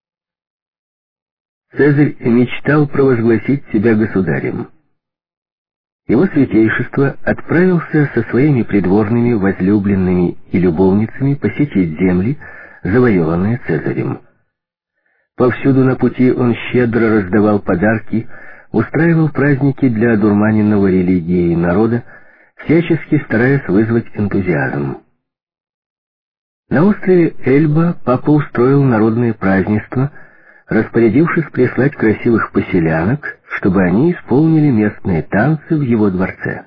Цезарь мечтал провозгласить себя государем. Его святейшество отправился со своими придворными, возлюбленными и любовницами посетить земли, завоеванные Цезарем. Повсюду на пути он щедро раздавал подарки, устраивал праздники для одурманенного религией народа, всячески стараясь вызвать энтузиазм. На острове Эльба папа устроил народное празднество, распорядившись прислать красивых поселянок, чтобы они исполнили местные танцы в его дворце.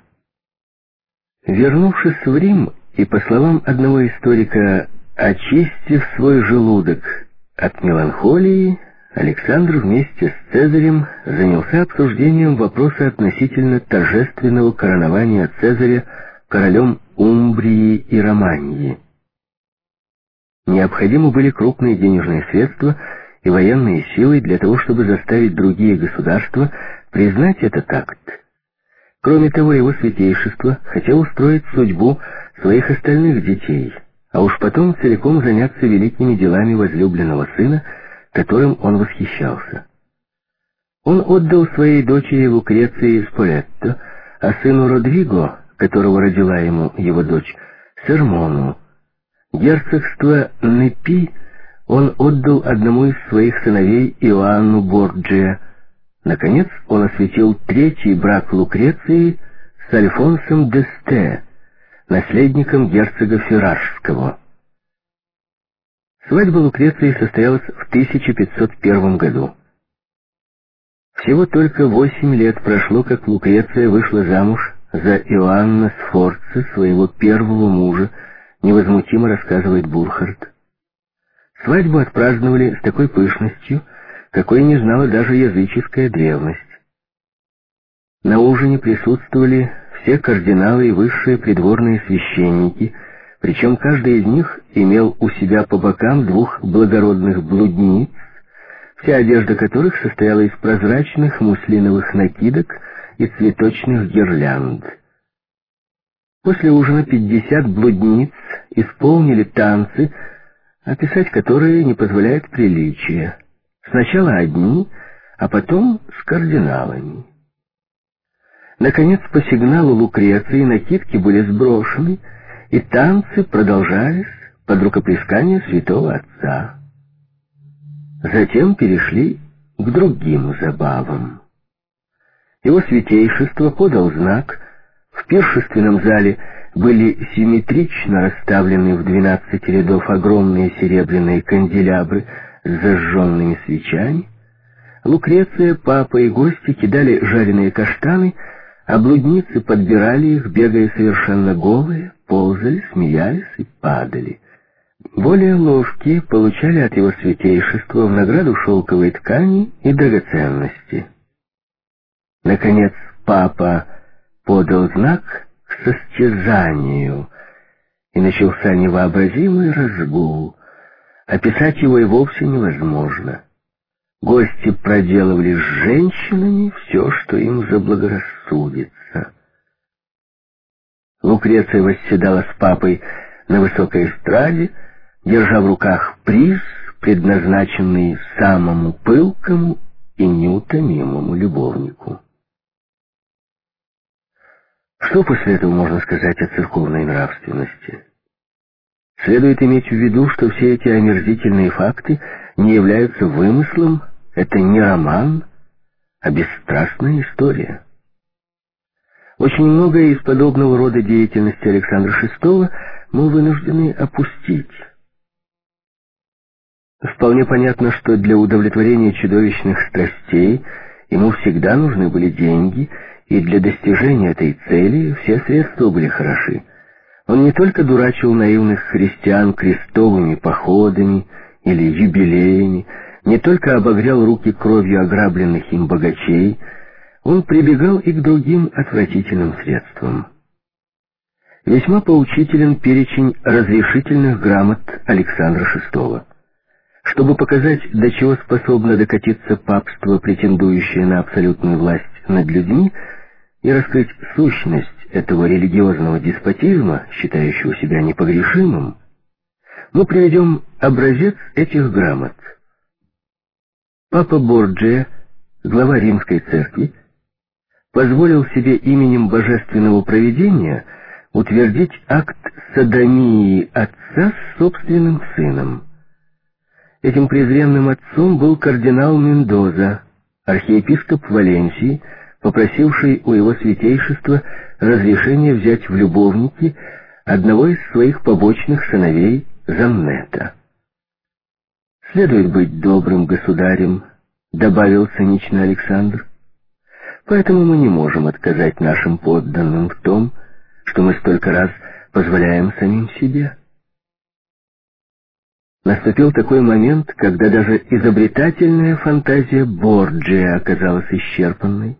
Вернувшись в Рим и, по словам одного историка, очистив свой желудок от меланхолии, Александр вместе с Цезарем занялся обсуждением вопроса относительно торжественного коронования Цезаря королем Умбрии и Романьи. Необходимы были крупные денежные средства и военные силы для того, чтобы заставить другие государства признать этот акт. Кроме того, его святейшество хотел устроить судьбу своих остальных детей, а уж потом целиком заняться великими делами возлюбленного сына, которым он восхищался. Он отдал своей дочери Лукреции Сполетто, а сыну Родриго, которого родила ему его дочь, Сермону. Герцогство Непи он отдал одному из своих сыновей Иоанну Борджиа. Наконец, он осветил третий брак Лукреции с Альфонсом де Сте, наследником герцога Феррарского. Свадьба Лукреции состоялась в тысяча пятьсот первом году. Всего только восемь лет прошло, как Лукреция вышла замуж за Иоанна Сфорца, своего первого мужа, невозмутимо рассказывает Бурхард. Свадьбу отпраздновали с такой пышностью, какой не знала даже языческая древность. На ужине присутствовали все кардиналы и высшие придворные священники, причем каждый из них имел у себя по бокам двух благородных блудниц, вся одежда которых состояла из прозрачных муслиновых накидок и цветочных гирлянд. После ужина пятьдесят блудниц исполнили танцы, описать которые не позволяет приличие. Сначала одни, а потом с кардиналами. Наконец, по сигналу Лукреции накидки были сброшены, и танцы продолжались под рукоплескание святого отца. Затем перешли к другим забавам. Его святейшество подал знак. В пиршественном зале были симметрично расставлены в двенадцать рядов огромные серебряные канделябры с зажженными свечами. Лукреция, папа и гости кидали жареные каштаны, а блудницы подбирали их, бегая совершенно голые, ползали, смеялись и падали. Более ловкие получали от его святейшества в награду шелковые ткани и драгоценности. Наконец, папа подал знак к состязанию, и начался невообразимый разгул. Описать его и вовсе невозможно. Гости проделывали с женщинами все, что им заблагорассудится. Лукреция восседала с папой на высокой эстраде, держа в руках приз, предназначенный самому пылкому и неутомимому любовнику. Что после этого можно сказать о церковной нравственности? Следует иметь в виду, что все эти омерзительные факты не являются вымыслом, это не роман, а бесстрастная история. Очень многое из подобного рода деятельности Александра шестого мы вынуждены опустить. Вполне понятно, что для удовлетворения чудовищных страстей ему всегда нужны были деньги, и для достижения этой цели все средства были хороши. Он не только дурачил наивных христиан крестовыми походами или юбилеями, не только обогрял руки кровью ограбленных им богачей, он прибегал и к другим отвратительным средствам. Весьма поучителен перечень разрешительных грамот Александра шестого. Чтобы показать, до чего способно докатиться папство, претендующее на абсолютную власть над людьми, и раскрыть сущность этого религиозного деспотизма, считающего себя непогрешимым, мы приведем образец этих грамот. Папа Борджиа, глава Римской церкви, позволил себе именем божественного провидения утвердить акт содомии отца с собственным сыном. Этим презренным отцом был кардинал Мендоза, архиепископ Валенсии, попросивший у его святейшества разрешения взять в любовники одного из своих побочных сыновей Заннета. «Следует быть добрым государем», — добавил цинично Александр. «Поэтому мы не можем отказать нашим подданным в том, что мы столько раз позволяем самим себе». Наступил такой момент, когда даже изобретательная фантазия Борджиа оказалась исчерпанной.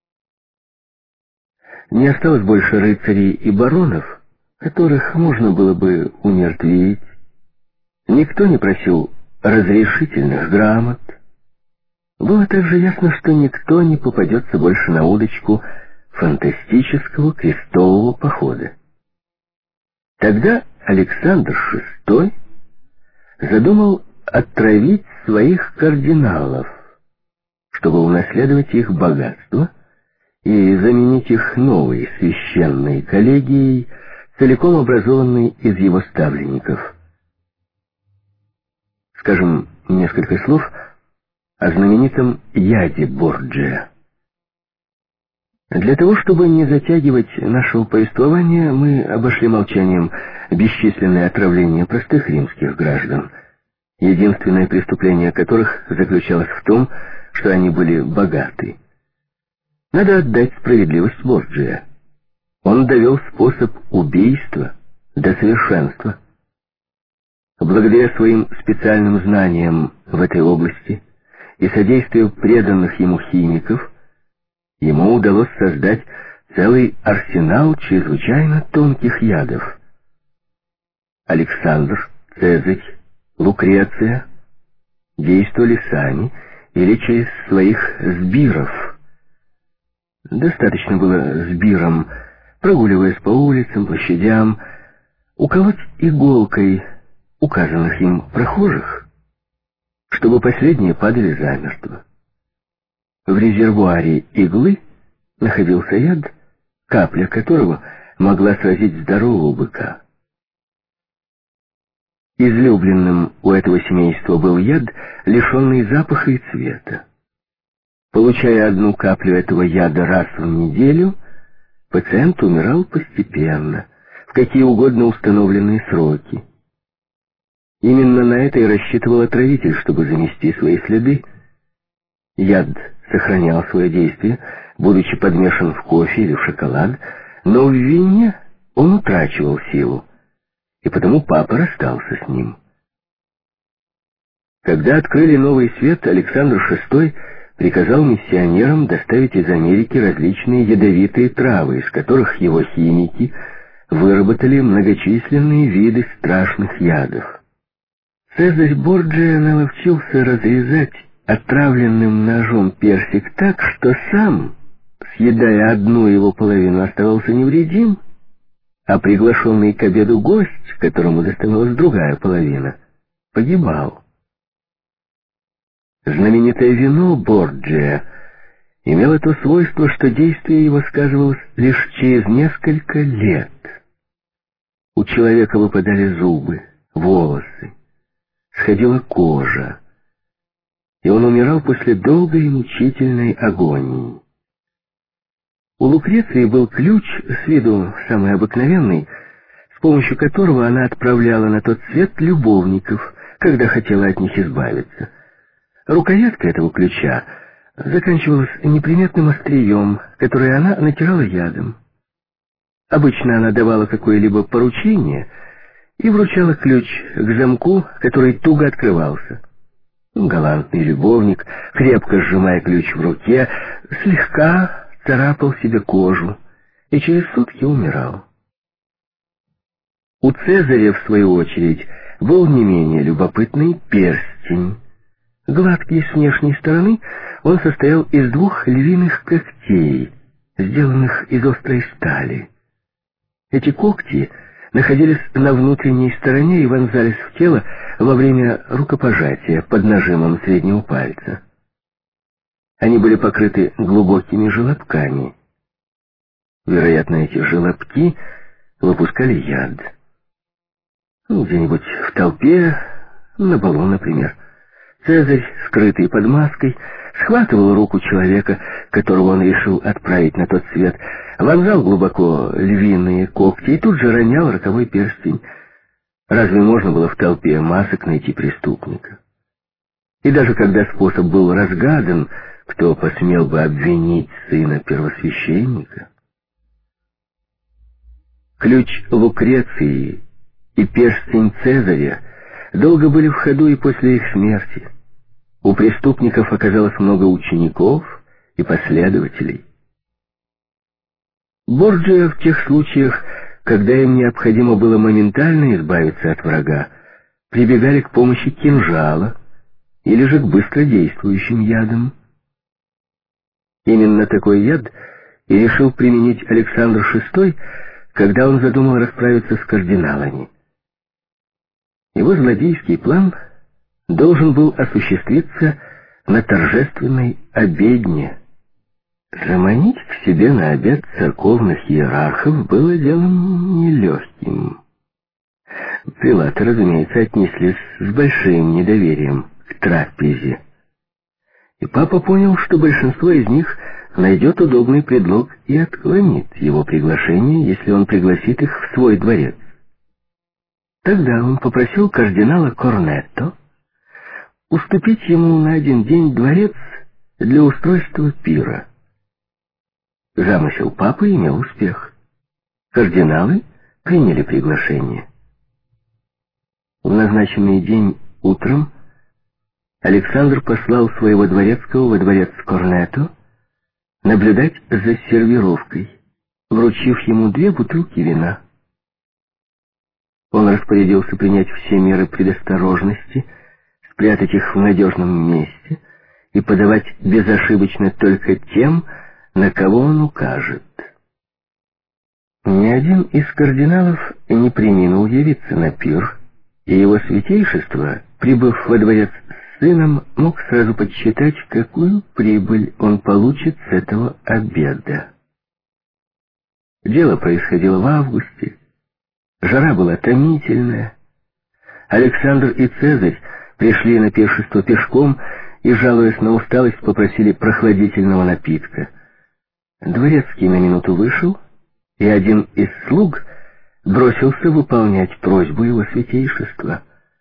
Не осталось больше рыцарей и баронов, которых можно было бы умертвить. Никто не просил разрешительных грамот. Было также ясно, что никто не попадется больше на удочку фантастического крестового похода. Тогда Александр шестой задумал отравить своих кардиналов, чтобы унаследовать их богатство и заменить их новой священной коллегией, целиком образованной из его ставленников. Скажем несколько слов о знаменитом яде Борджиа. Для того, чтобы не затягивать нашего повествования, мы обошли молчанием бесчисленные отравления простых римских граждан, единственное преступление которых заключалось в том, что они были богаты. Надо отдать справедливость Борджиа. Он довел способ убийства до совершенства. Благодаря своим специальным знаниям в этой области и содействию преданных ему химиков, ему удалось создать целый арсенал чрезвычайно тонких ядов. Александр, Цезарь, Лукреция действовали сами или через своих сбиров. Достаточно было сбиром, прогуливаясь по улицам, площадям, уколоть иголкой указанных им прохожих, чтобы последние падали замертво. В резервуаре иглы находился яд, капля которого могла сразить здорового быка. Излюбленным у этого семейства был яд, лишенный запаха и цвета. Получая одну каплю этого яда раз в неделю, пациент умирал постепенно, в какие угодно установленные сроки. Именно на это и рассчитывал отравитель, чтобы замести свои следы. Яд сохранял свое действие, будучи подмешан в кофе или в шоколад, но в вине он утрачивал силу, и потому папа расстался с ним. Когда открыли новый свет, Александр шестой приказал миссионерам доставить из Америки различные ядовитые травы, из которых его химики выработали многочисленные виды страшных ядов. Цезарь Борджиа наловчился разрезать отравленным ножом персик так, что сам, съедая одну его половину, оставался невредим, а приглашенный к обеду гость, которому доставалась другая половина, погибал. Знаменитое вино Борджиа имело то свойство, что действие его сказывалось лишь через несколько лет. У человека выпадали зубы, волосы, сходила кожа, и он умирал после долгой и мучительной агонии. У Лукреции был ключ, с виду самый обыкновенный, с помощью которого она отправляла на тот свет любовников, когда хотела от них избавиться. Рукоятка этого ключа заканчивалась неприметным острием, которое она натирала ядом. Обычно она давала какое-либо поручение и вручала ключ к замку, который туго открывался. Галантный любовник, крепко сжимая ключ в руке, слегка царапал себе кожу и через сутки умирал. У Цезаря, в свою очередь, был не менее любопытный перстень. Гладкий с внешней стороны, он состоял из двух львиных когтей, сделанных из острой стали. Эти когти находились на внутренней стороне и вонзались в тело во время рукопожатия под нажимом среднего пальца. Они были покрыты глубокими желобками. Вероятно, эти желобки выпускали яд. Ну, где-нибудь в толпе, на балу, например. Цезарь, скрытый под маской, схватывал руку человека, которого он решил отправить на тот свет, вонзал глубоко львиные когти и тут же ронял роковой перстень. Разве можно было в толпе масок найти преступника? И даже когда способ был разгадан, кто посмел бы обвинить сына первосвященника? Ключ Лукреции и перстень Цезаря долго были в ходу и после их смерти. У преступников оказалось много учеников и последователей. Борджиа в тех случаях, когда им необходимо было моментально избавиться от врага, прибегали к помощи кинжала или же к быстродействующим ядам. Именно такой яд и решил применить Александр шестой, когда он задумал расправиться с кардиналами. Его злодейский план должен был осуществиться на торжественной обедне. Заманить к себе на обед церковных иерархов было делом нелегким. Прилаты, разумеется, отнеслись с большим недоверием к трапезе. И папа понял, что большинство из них найдет удобный предлог и отклонит его приглашение, если он пригласит их в свой дворец. Тогда он попросил кардинала Корнетто уступить ему на один день дворец для устройства пира. Замысел папы имел успех. Кардиналы приняли приглашение. В назначенный день утром Александр послал своего дворецкого во дворец Корнетто наблюдать за сервировкой, вручив ему две бутылки вина. Он распорядился принять все меры предосторожности, спрятать их в надежном месте и подавать безошибочно только тем, на кого он укажет. Ни один из кардиналов не преминул явиться на пир, и его святейшество, прибыв во дворец с сыном, мог сразу подсчитать, какую прибыль он получит с этого обеда. Дело происходило в августе, жара была томительная. Александр и Цезарь пришли на пиршество пешком и, жалуясь на усталость, попросили прохладительного напитка. Дворецкий на минуту вышел, и один из слуг бросился выполнять просьбу его святейшества.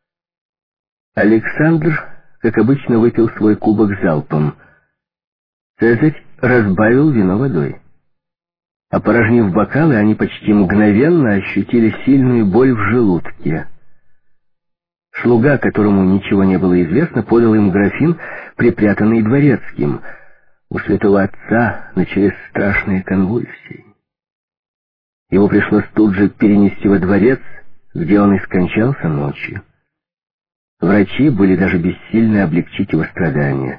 Александр, как обычно, выпил свой кубок залпом. Цезарь разбавил вино водой. Опорожнив бокалы, они почти мгновенно ощутили сильную боль в желудке. Слуга, которому ничего не было известно, подал им графин, припрятанный дворецким. У святого отца начались страшные конвульсии. Его пришлось тут же перенести во дворец, где он и скончался ночью. Врачи были даже бессильны облегчить его страдания.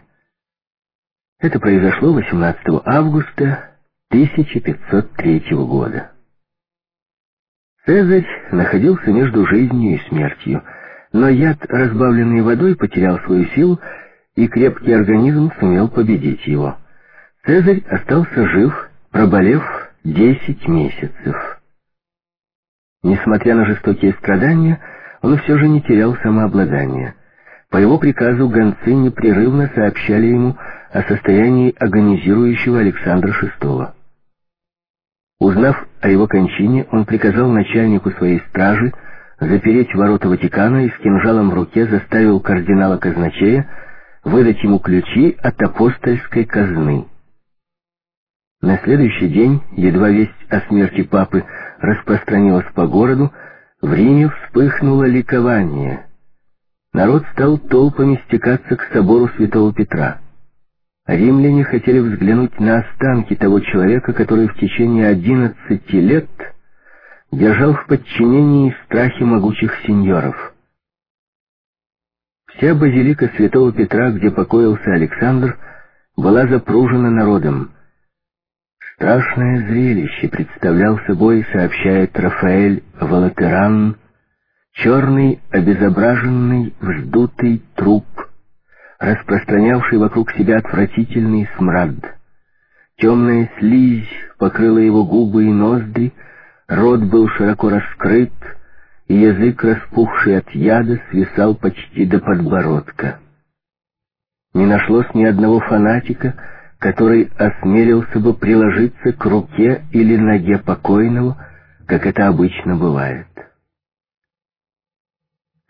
Это произошло восемнадцатого августа тысяча пятьсот третьего года. Цезарь находился между жизнью и смертью, но яд, разбавленный водой, потерял свою силу, и крепкий организм сумел победить его. Цезарь остался жив, проболев десять месяцев. Несмотря на жестокие страдания, он все же не терял самообладания. По его приказу гонцы непрерывно сообщали ему о состоянии агонизирующего Александра шестого. Узнав о его кончине, он приказал начальнику своей стражи запереть ворота Ватикана и с кинжалом в руке заставил кардинала-казначея выдать ему ключи от апостольской казны. На следующий день, едва весть о смерти папы распространилась по городу, в Риме вспыхнуло ликование. Народ стал толпами стекаться к собору святого Петра. Римляне хотели взглянуть на останки того человека, который в течение одиннадцати лет держал в подчинении страхи могучих сеньоров. Вся базилика святого Петра, где покоился Александр, была запружена народом. Страшное зрелище представлял собой, сообщает Рафаэль Волатеран, черный, обезображенный, вздутый труп, распространявший вокруг себя отвратительный смрад. Темная слизь покрыла его губы и ноздри, рот был широко раскрыт, и язык, распухший от яда, свисал почти до подбородка. Не нашлось ни одного фанатика, который осмелился бы приложиться к руке или ноге покойного, как это обычно бывает.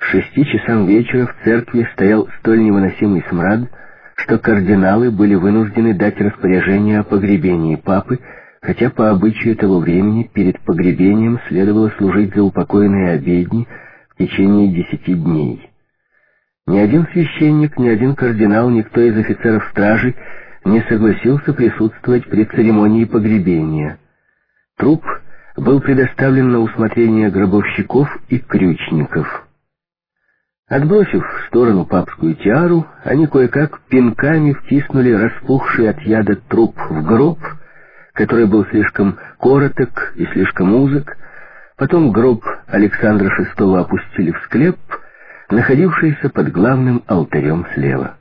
шести часам вечера в церкви стоял столь невыносимый смрад, что кардиналы были вынуждены дать распоряжение о погребении папы, хотя по обычаю того времени перед погребением следовало служить за упокойные обедни в течение десяти дней. Ни один священник, ни один кардинал, никто из офицеров стражи не согласился присутствовать при церемонии погребения. Труп был предоставлен на усмотрение гробовщиков и крючников. Отбросив в сторону папскую тиару, они кое-как пинками втиснули распухший от яда труп в гроб, который был слишком короток и слишком узок. Потом гроб Александра шестого опустили в склеп, находившийся под главным алтарем слева.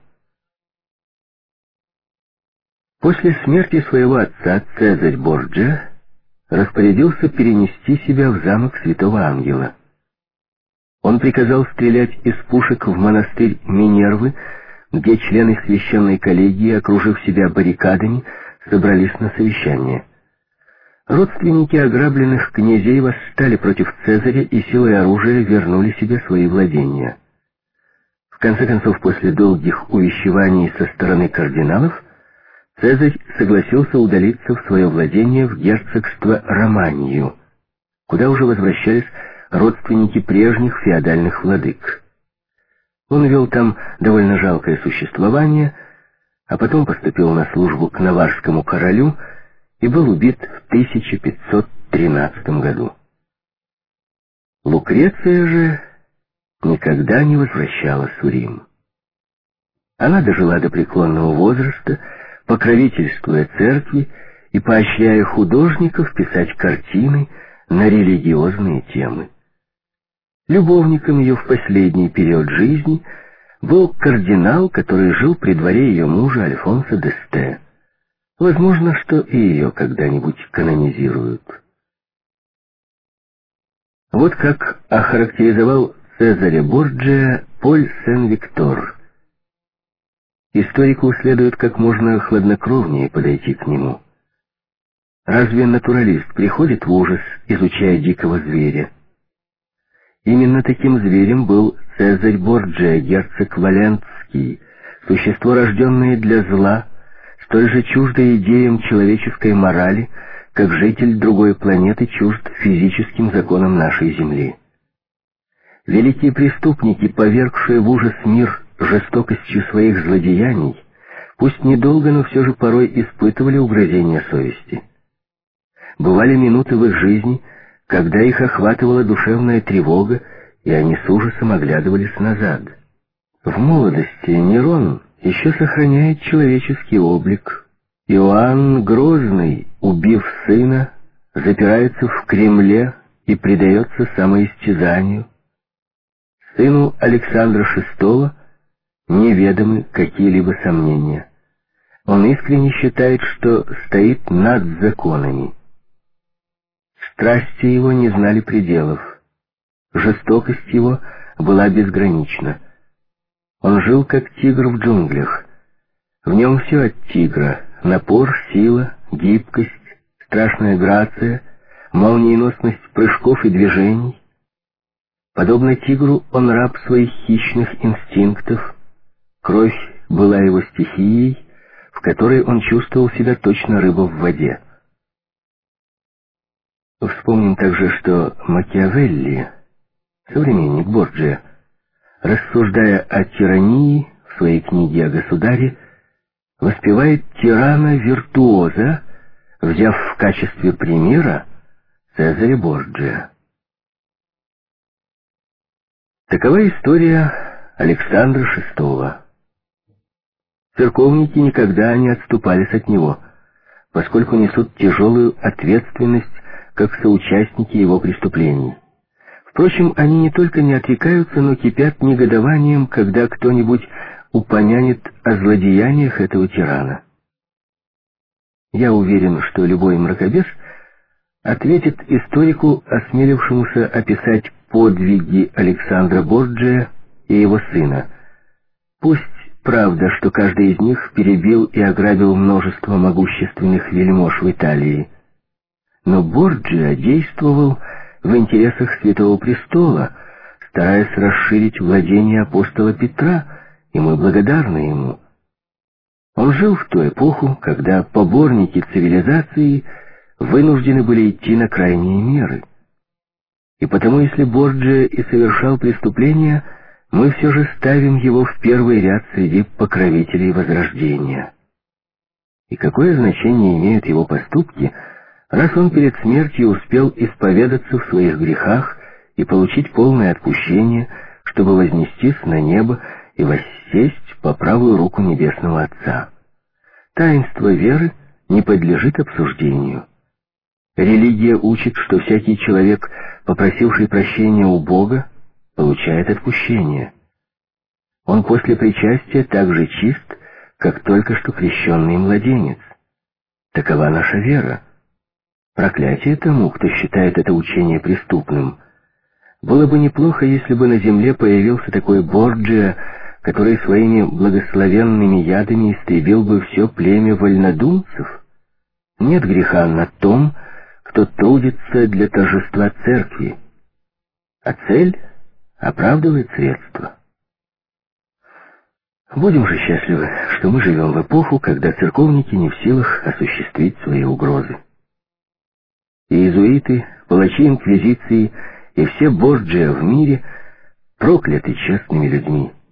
После смерти своего отца Цезарь Борджиа распорядился перенести себя в замок Святого Ангела. Он приказал стрелять из пушек в монастырь Минервы, где члены священной коллегии, окружив себя баррикадами, собрались на совещание. Родственники ограбленных князей восстали против Цезаря и силой оружия вернули себе свои владения. В конце концов, после долгих увещеваний со стороны кардиналов, Цезарь согласился удалиться в свое владение в герцогство Романию, куда уже возвращались родственники прежних феодальных владык. Он вел там довольно жалкое существование, а потом поступил на службу к наварскому королю и был убит в тысяча пятьсот тринадцатом году. Лукреция же никогда не возвращалась в Рим. Она дожила до преклонного возраста, покровительствуя церкви и поощряя художников писать картины на религиозные темы. Любовником ее в последний период жизни был кардинал, который жил при дворе ее мужа Альфонсо d'Este. Возможно, что и ее когда-нибудь канонизируют. Вот как охарактеризовал Цезаря Борджиа Поль Сен-Виктор. Историку следует как можно хладнокровнее подойти к нему. Разве натуралист приходит в ужас, изучая дикого зверя? Именно таким зверем был Цезарь Борджиа, герцог Валентский, существо, рожденное для зла, столь же чуждо идеям человеческой морали, как житель другой планеты чужд физическим законам нашей Земли. Великие преступники, повергшие в ужас мир жестокостью своих злодеяний, пусть недолго, но все же порой испытывали угрызения совести. Бывали минуты в их жизни, когда их охватывала душевная тревога, и они с ужасом оглядывались назад. В молодости Нерон еще сохраняет человеческий облик. Иоанн Грозный, убив сына, запирается в Кремле и предается самоистязанию. Сыну Александра шестого неведомы какие-либо сомнения. Он искренне считает, что стоит над законами. Страсти его не знали пределов. Жестокость его была безгранична. Он жил как тигр в джунглях. В нем все от тигра: напор, сила, гибкость, страшная грация, молниеносность прыжков и движений. Подобно тигру, он раб своих хищных инстинктов. Кровь была его стихией, в которой он чувствовал себя точно рыба в воде. Вспомним также, что Макиавелли, современник Борджиа, рассуждая о тирании в своей книге о государе, воспевает тирана-виртуоза, взяв в качестве примера Цезаря Борджиа. Такова история Александра шестого. Церковники никогда не отступались от него, поскольку несут тяжелую ответственность как соучастники его преступлений. Впрочем, они не только не отрекаются, но кипят негодованием, когда кто-нибудь упомянет о злодеяниях этого тирана. Я уверен, что любой мракобес ответит историку, осмелившемуся описать подвиги Александра Борджиа и его сына. Пусть правда, что каждый из них перебил и ограбил множество могущественных вельмож в Италии, но Борджиа действовал в интересах Святого Престола, стараясь расширить владения апостола Петра, и мы благодарны ему. Он жил в ту эпоху, когда поборники цивилизации вынуждены были идти на крайние меры. И потому, если Борджиа и совершал преступления, мы все же ставим его в первый ряд среди покровителей Возрождения. И какое значение имеют его поступки, раз он перед смертью успел исповедаться в своих грехах и получить полное отпущение, чтобы вознестись на небо и воссесть по правую руку Небесного Отца. Таинство веры не подлежит обсуждению. Религия учит, что всякий человек, попросивший прощения у Бога, получает отпущение. Он после причастия так же чист, как только что крещенный младенец. Такова наша вера. Проклятие тому, кто считает это учение преступным. Было бы неплохо, если бы на земле появился такой Борджиа, который своими благословенными ядами истребил бы все племя вольнодумцев. Нет греха на том, кто трудится для торжества церкви, а цель оправдывает средства. Будем же счастливы, что мы живем в эпоху, когда церковники не в силах осуществить свои угрозы. Иезуиты, палачи инквизиции и все Борджиа в мире прокляты честными людьми.